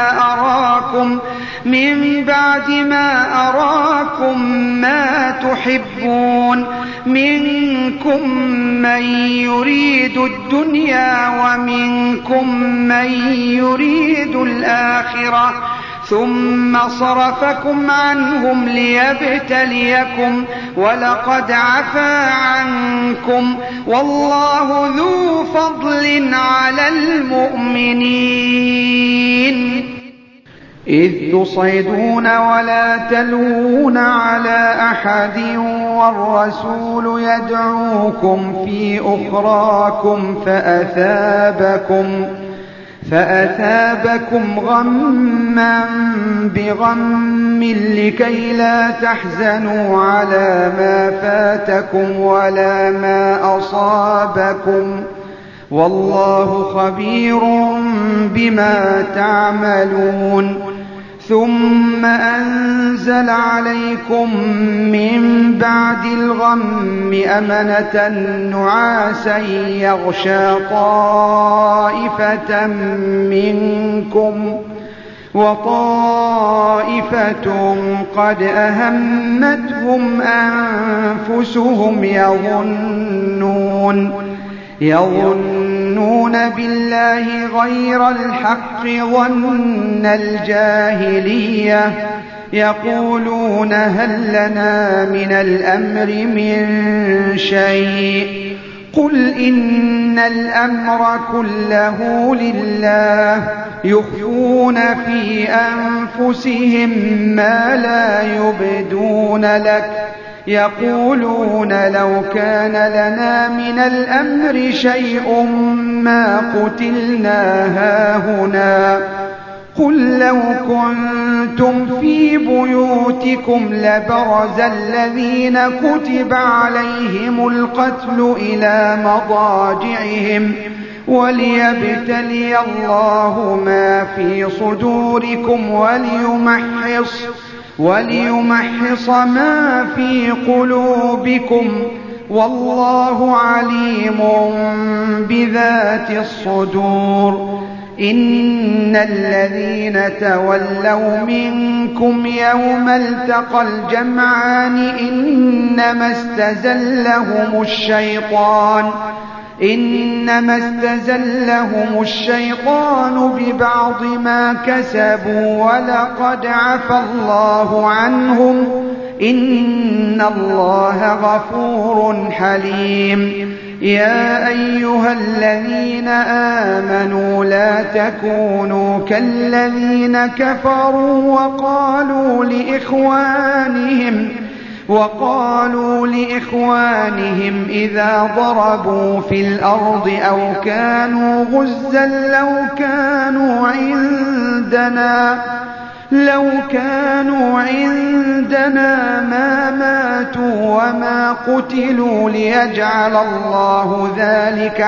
ما أراكم ما تحبون منكم من يريد الدنيا ومنكم من يريد الآخرة ثم صرفكم عنهم ليبتليكم ولقد عفا عنكم والله ذو فضل على المؤمنين إذ تصعدون ولا تلوون على أحد والرسول يدعوكم في أخراكم فأثابكم غما بغم لكي لا تحزنوا على ما فاتكم ولا ما أصابكم والله خبير بما تعملون ثم أنزل عليكم من بعد الغم أمنة نعاسا يغشى طائفة منكم وطائفة قد أهمتهم أنفسهم يظنون بالله غير الحق ظن الجاهلية يقولون هل لنا من الأمر من شيء قل إن الأمر كله لله يخفون في أنفسهم ما لا يبدون لك يقولون لو كان لنا من الأمر شيء ما قتلنا هاهنا قل لو كنتم في بيوتكم لبرز الذين كتب عليهم القتل إلى مضاجعهم وليبتلي الله ما في صدوركم وليمحص ما في قلوبكم والله عليم بذات الصدور إن الذين تولوا منكم يوم التقى الجمعان إنما استزلهم الشيطان ببعض ما كسبوا ولقد عفى الله عنهم إن الله غفور حليم يا أيها الذين آمنوا لا تكونوا كالذين كفروا وقالوا لإخوانهم إذا ضربوا في الأرض أو كانوا غزا لو كانوا عندنا ما ماتوا وما قتلوا ليجعل الله ذلك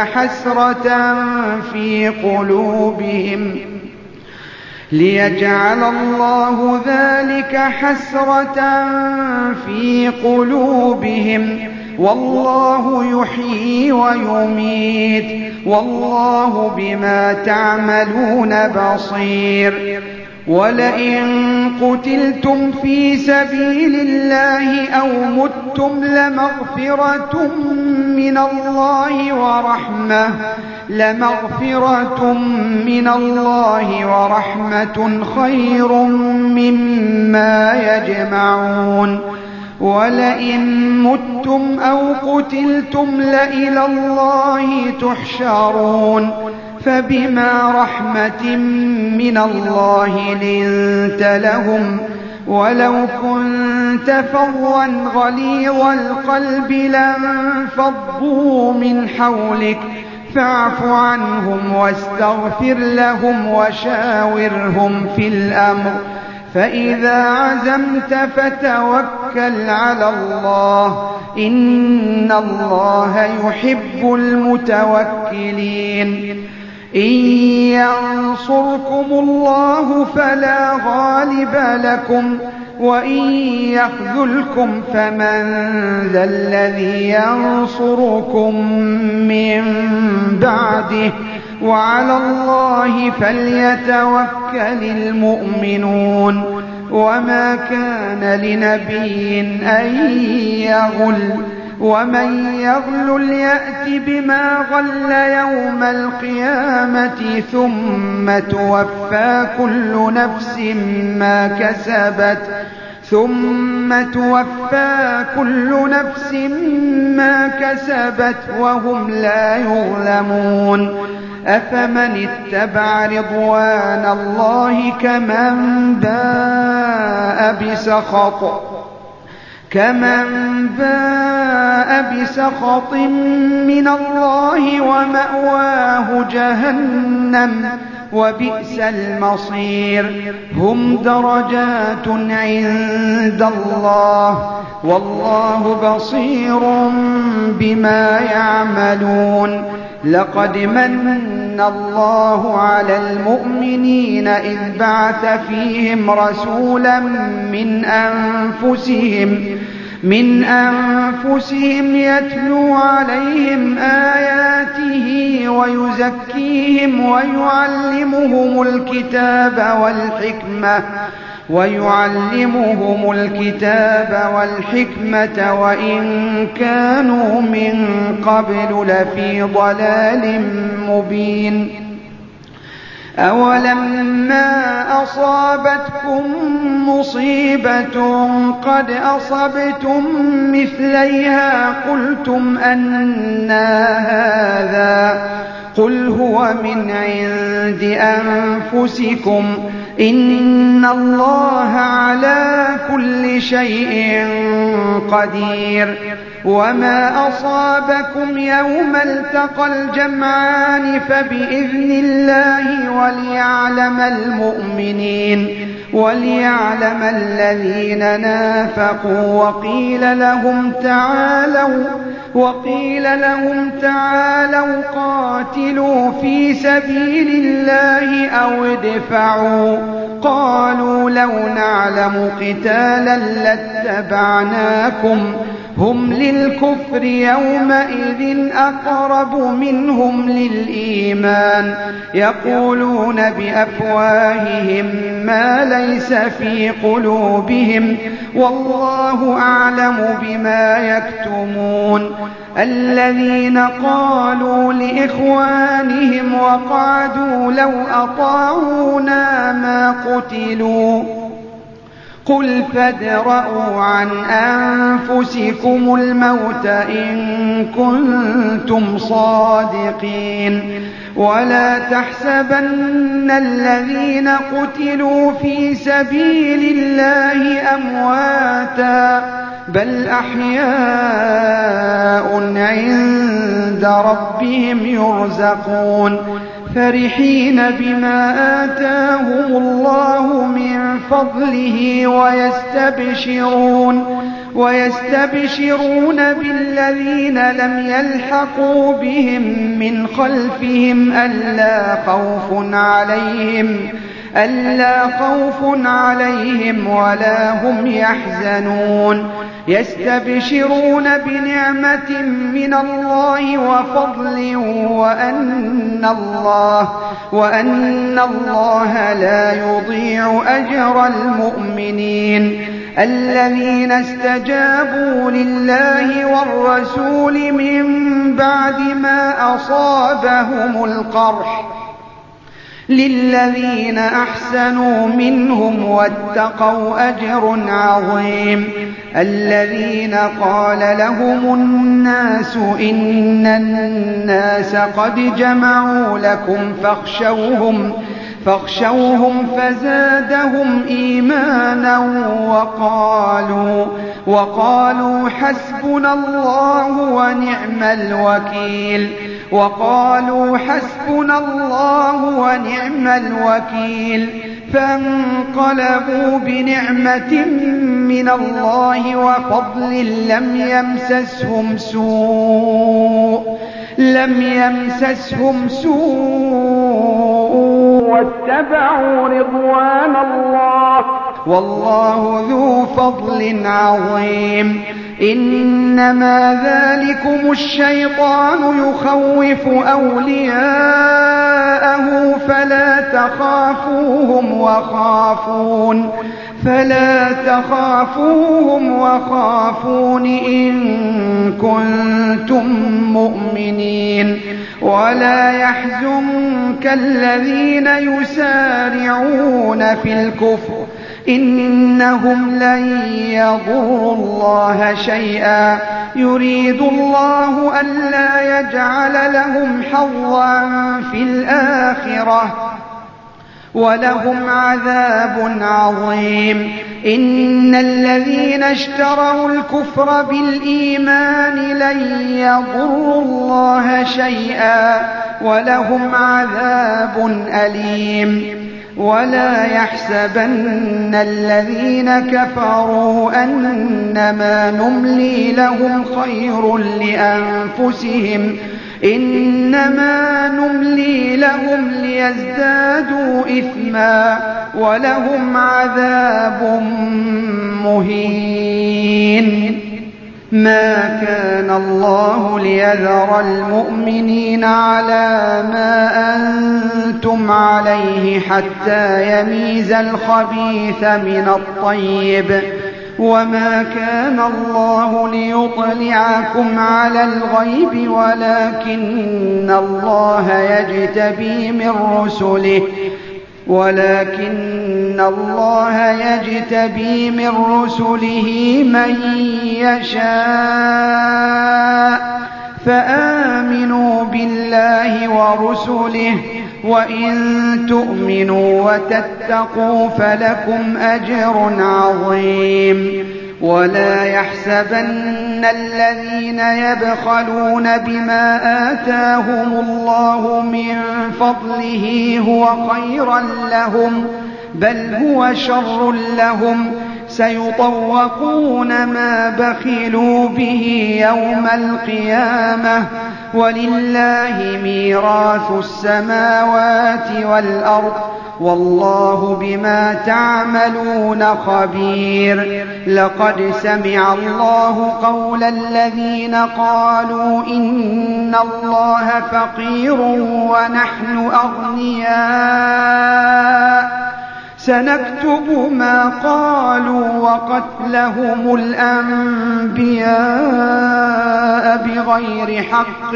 حسرة في قلوبهم والله يحيي ويميت والله بما تعملون بصير ولئن قتلتم في سبيل الله أو متم لمغفرة من الله ورحمة خير مما يجمعون ولئن متم أو قتلتم لإلى الله تحشرون فبما رحمة من الله لنت لهم ولو كنت فظا غليظ القلب لانفضوا من حولك فاعف عنهم واستغفر لهم وشاورهم في الأمر فإذا عزمت فتوكل على الله إن الله يحب المتوكلين إن ينصركم الله فلا غالب لكم وإن يخذلكم فمن ذا الذي ينصركم من بعده وعلى الله فليتوكل المؤمنون وما كان لنبي أن يغل ومن يغل يأت بما غل يوم القيامة ثم توفى كل نفس ما كسبت وهم لا يظلمون أفمن اتبع رضوان الله كمن باء بسخط من الله ومأواه جهنم وبئس المصير هم درجات عند الله والله بصير بما يعملون لقد من الله على المؤمنين إذ بعث فيهم رسولا من أنفسهم يتلو عليهم آياته ويزكيهم ويعلمهم الكتاب والحكمة وإن كانوا من قبل لفي ضلال مبين. أولما أصابتكم مصيبة قد أصبتم مثليها قلتم أنى هذا قل هو من عند أنفسكم إن الله على كل شيء قدير. وما أصابكم يوم التقى الجمعان فبإذن الله وليعلم الذين نافقوا وقيل لهم تعالوا قاتلوا في سبيل الله أو ادفعوا قالوا لو نعلم قتالا لاتبعناكم هم للكفر يومئذ أقرب منهم للإيمان يقولون بأفواههم ما ليس في قلوبهم والله أعلم بما يكتمون. الذين قالوا لإخوانهم وقعدوا لو أطاعونا ما قتلوا قل فادرءوا عن أنفسكم الموت إن كنتم صادقين. ولا تحسبن الذين قتلوا في سبيل الله أمواتا بل أحياء عند ربهم يرزقون فرحين بما آتاهم الله من فضله ويستبشرون بالذين لم يلحقوا بهم من خلفهم ألا خوف عليهم ولا هم يحزنون يستبشرون بنعمة من الله وفضل وأن الله لا يضيع أجر المؤمنين. الذين استجابوا لله والرسول من بعد ما أصابهم القرح للذين أحسنوا منهم واتقوا أجر عظيم. الذين قال لهم الناس إن الناس قد جمعوا لكم فاخشوهم فزادهم إيمانا وقالوا حسبنا الله ونعم الوكيل فانقلبوا بنعمة من الله وفضل لم يمسسهم سوء واتبعوا رضوان الله والله ذو فضل عظيم. إنما ذلكم الشيطان يخوف أولياءه فلا تخافوهم وخافون إن كنتم مؤمنين. ولا يحزنك الذين يسارعون في الكفر إنهم لن يضروا الله شيئا يريد الله ألا يجعل لهم حظا في الآخرة ولهم عذاب عظيم. إن الذين اشتروا الكفر بالإيمان لن يضروا الله شيئا ولهم عذاب أليم. ولا يحسبن الذين كفروا أنما نملي لهم خير لأنفسهم إنما نملي لهم ليزدادوا إثما ولهم عذاب مهين. ما كان الله ليذر المؤمنين على ما أنتم عليه حتى يميز الخبيث من الطيب، وما كان الله ليطلعكم على الغيب ولكن الله يجتبي من رسله من يشاء، فآمنوا بالله ورسله، وإن تؤمنوا وتتقوا فلكم أجر عظيم. ولا يحسبن الذين يبخلون بما آتاهم الله من فضله هو خيرا لهم، بل هو شر لهم، سيطوقون ما بخلوا به يوم القيامة، ولله ميراث السماوات والأرض، والله بما تعملون خبير. لقد سمع الله قول الذين قالوا إن الله فقير ونحن أغنياء، سنكتب ما قالوا وقتلهم الأنبياء بغير حق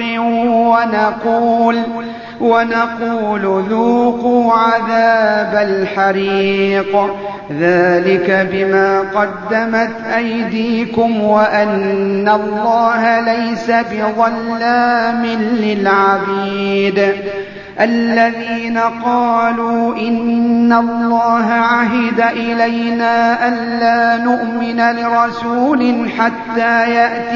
ونقول ذوقوا عذاب الحريق، ذلك بما قدمت أيديكم وأن الله ليس بظلام للعبيد. الذين قالوا إن الله عهد إلينا ألا نؤمن لرسول حتى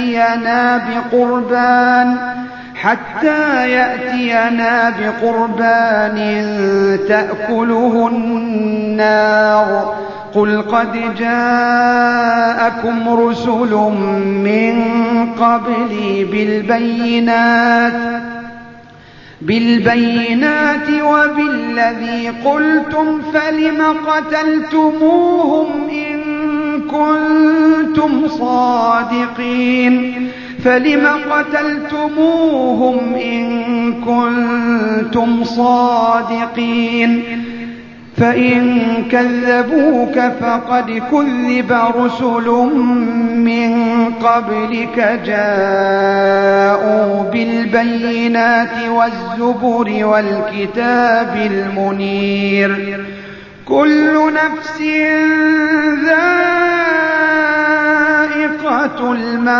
يأتينا بقربان تأكله النار، قل قد جاءكم رسل من قبلي بالبينات وبالذي قلتم فلم قتلتموهم إن كنتم صادقين فإن كذبوك فقد كذب رسل من قبلك جاءوا بالبينات والزبر والكتاب المنير. كل نفس ذائقة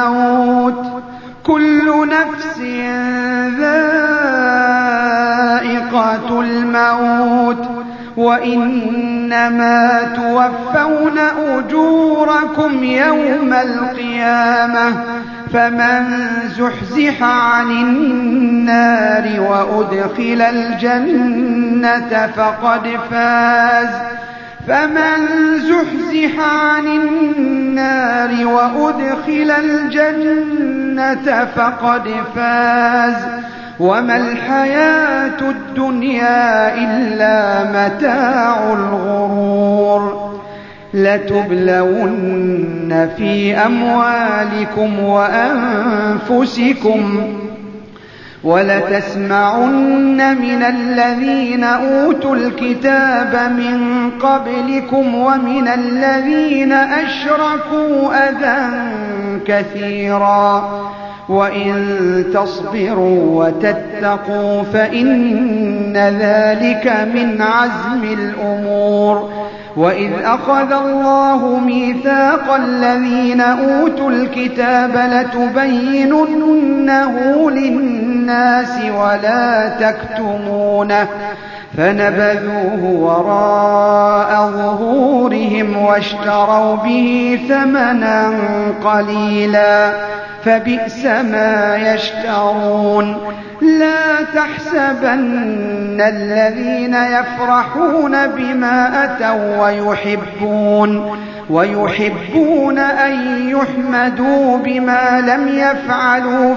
الموت وإنما توفون أجوركم يوم القيامة، فمن زحزح عن النار وأدخل الجنة فقد فاز، وما الحياة الدنيا إلا متاع الغرور. لتبلون في أموالكم وأنفسكم ولتسمعن من الذين أوتوا الكتاب من قبلكم ومن الذين أشركوا أذى كثيرا، وإن تصبروا وتتقوا فإن ذلك من عزم الأمور. وإذ أخذ الله ميثاق الذين أوتوا الكتاب لتبيننه للناس ولا تكتمونه، فنبذوه وراء ظهورهم واشتروا به ثمنا قليلا، فبئس ما يشترون. لا تحسبن الذين يفرحون بما أتوا ويحبون أن يحمدوا بما لم يفعلوا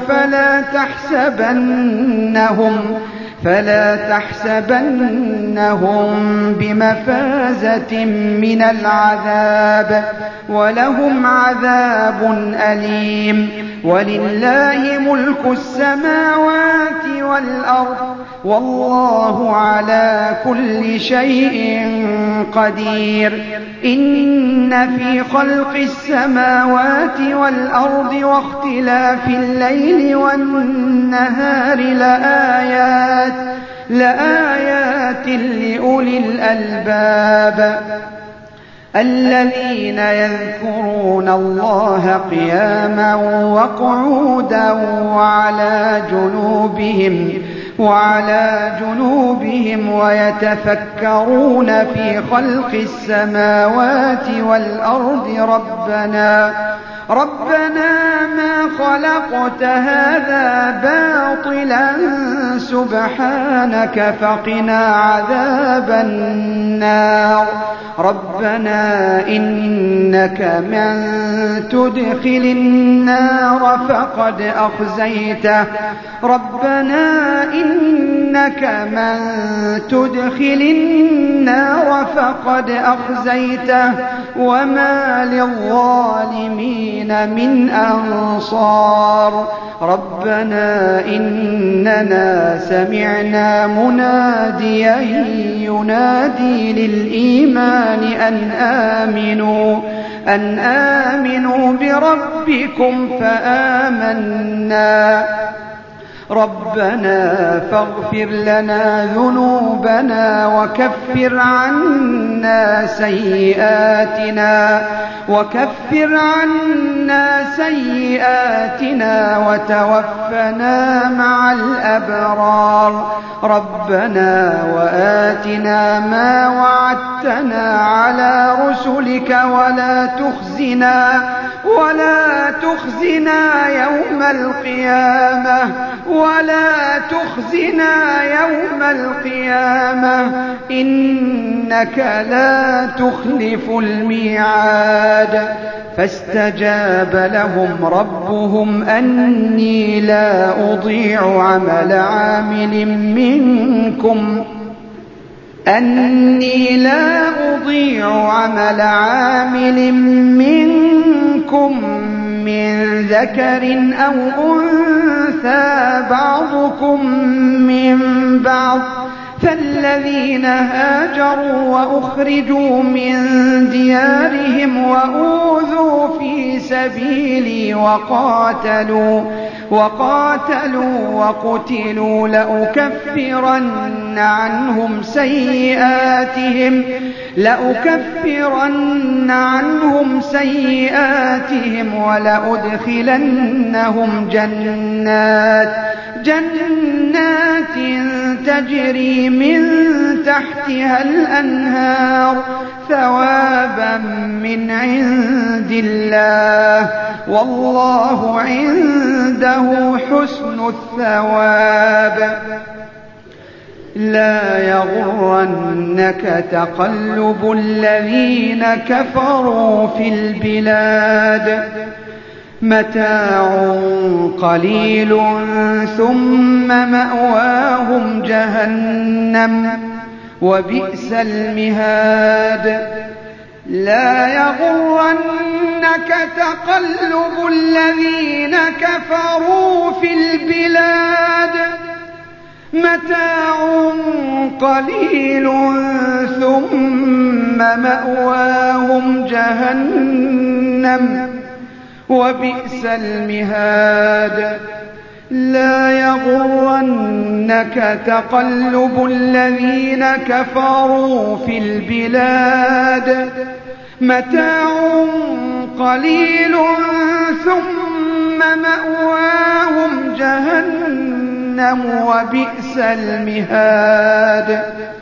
فلا تحسبنهم بمفازة من العذاب ولهم عذاب أليم ولله ملك السماوات والأرض والله على كل شيء قدير إن في خلق السماوات والأرض واختلاف الليل والنهار لآيات لأولي الألباب الذين يذكرون الله قياما وقعودا وعلى جنوبهم ويتفكرون في خلق السماوات والأرض ربنا ما خلقت هذا باطلا سبحانك فقنا عذاب النار ربنا إنك من تدخل النار فقد أخزيته وما للظالمين من أنصار ربنا إننا سمعنا مناديا ينادي للإيمان أن آمنوا بربكم فآمنا ربنا فاغفر لنا ذنوبنا وكفر عنا سيئاتنا وتوفنا مع الأبرار ربنا وآتنا ما وعدتنا على رسلك ولا تخزنا يوم القيامة إنك لا تخلف الميعاد فاستجاب لهم ربهم أني لا أضيع عمل عامل منكم من ذكر أو أنثى بعضكم من بعض فالذين هاجروا وأخرجوا من ديارهم وأوذوا في سبيلي وقاتلوا وقتلوا لأكفرن عنهم سيئاتهم ولأدخلنهم جنات تجري من تحتها الأنهار ثوابا من عند الله والله عنده حسن الثواب لا يغرنك تقلب الذين كفروا في البلاد متاع قليل ثم مأواهم جهنم وبئس المهاد لا يغرنك تقلب الذين كفروا في البلاد متاع قليل ثم مأواهم جهنم وبئس المهاد لا يغرنك تقلب الذين كفروا في البلاد متاع قليل ثم مأواهم جهنم وبئس المهاد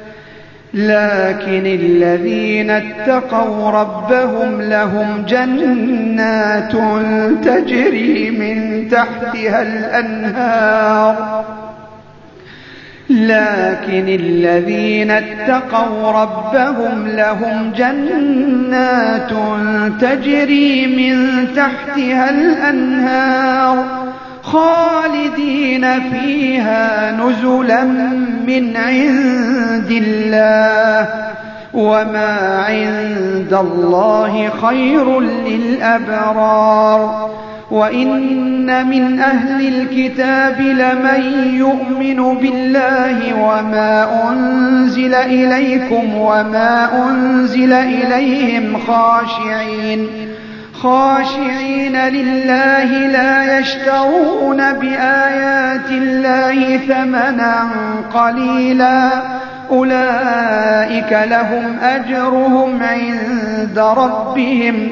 لكن الذين اتقوا ربهم لهم جنات تجري من تحتها الأنهار لكن الذين اتقوا ربهم لهم جنات تجري من تحتها الأنهار خالدين فيها نزلا من عند الله وما عند الله خير للأبرار وإن من أهل الكتاب لمن يؤمن بالله وما أنزل إليكم وما أنزل إليهم خاشعين لله لا يشترون بآيات الله ثمنا قليلا أولئك لهم أجرهم عند ربهم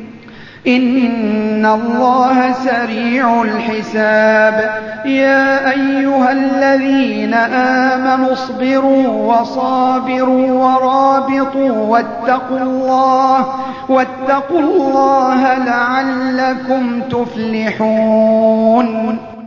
إن الله سريع الحساب يا أيها الذين آمنوا اصبروا وصابروا ورابطوا واتقوا الله لعلكم تفلحون.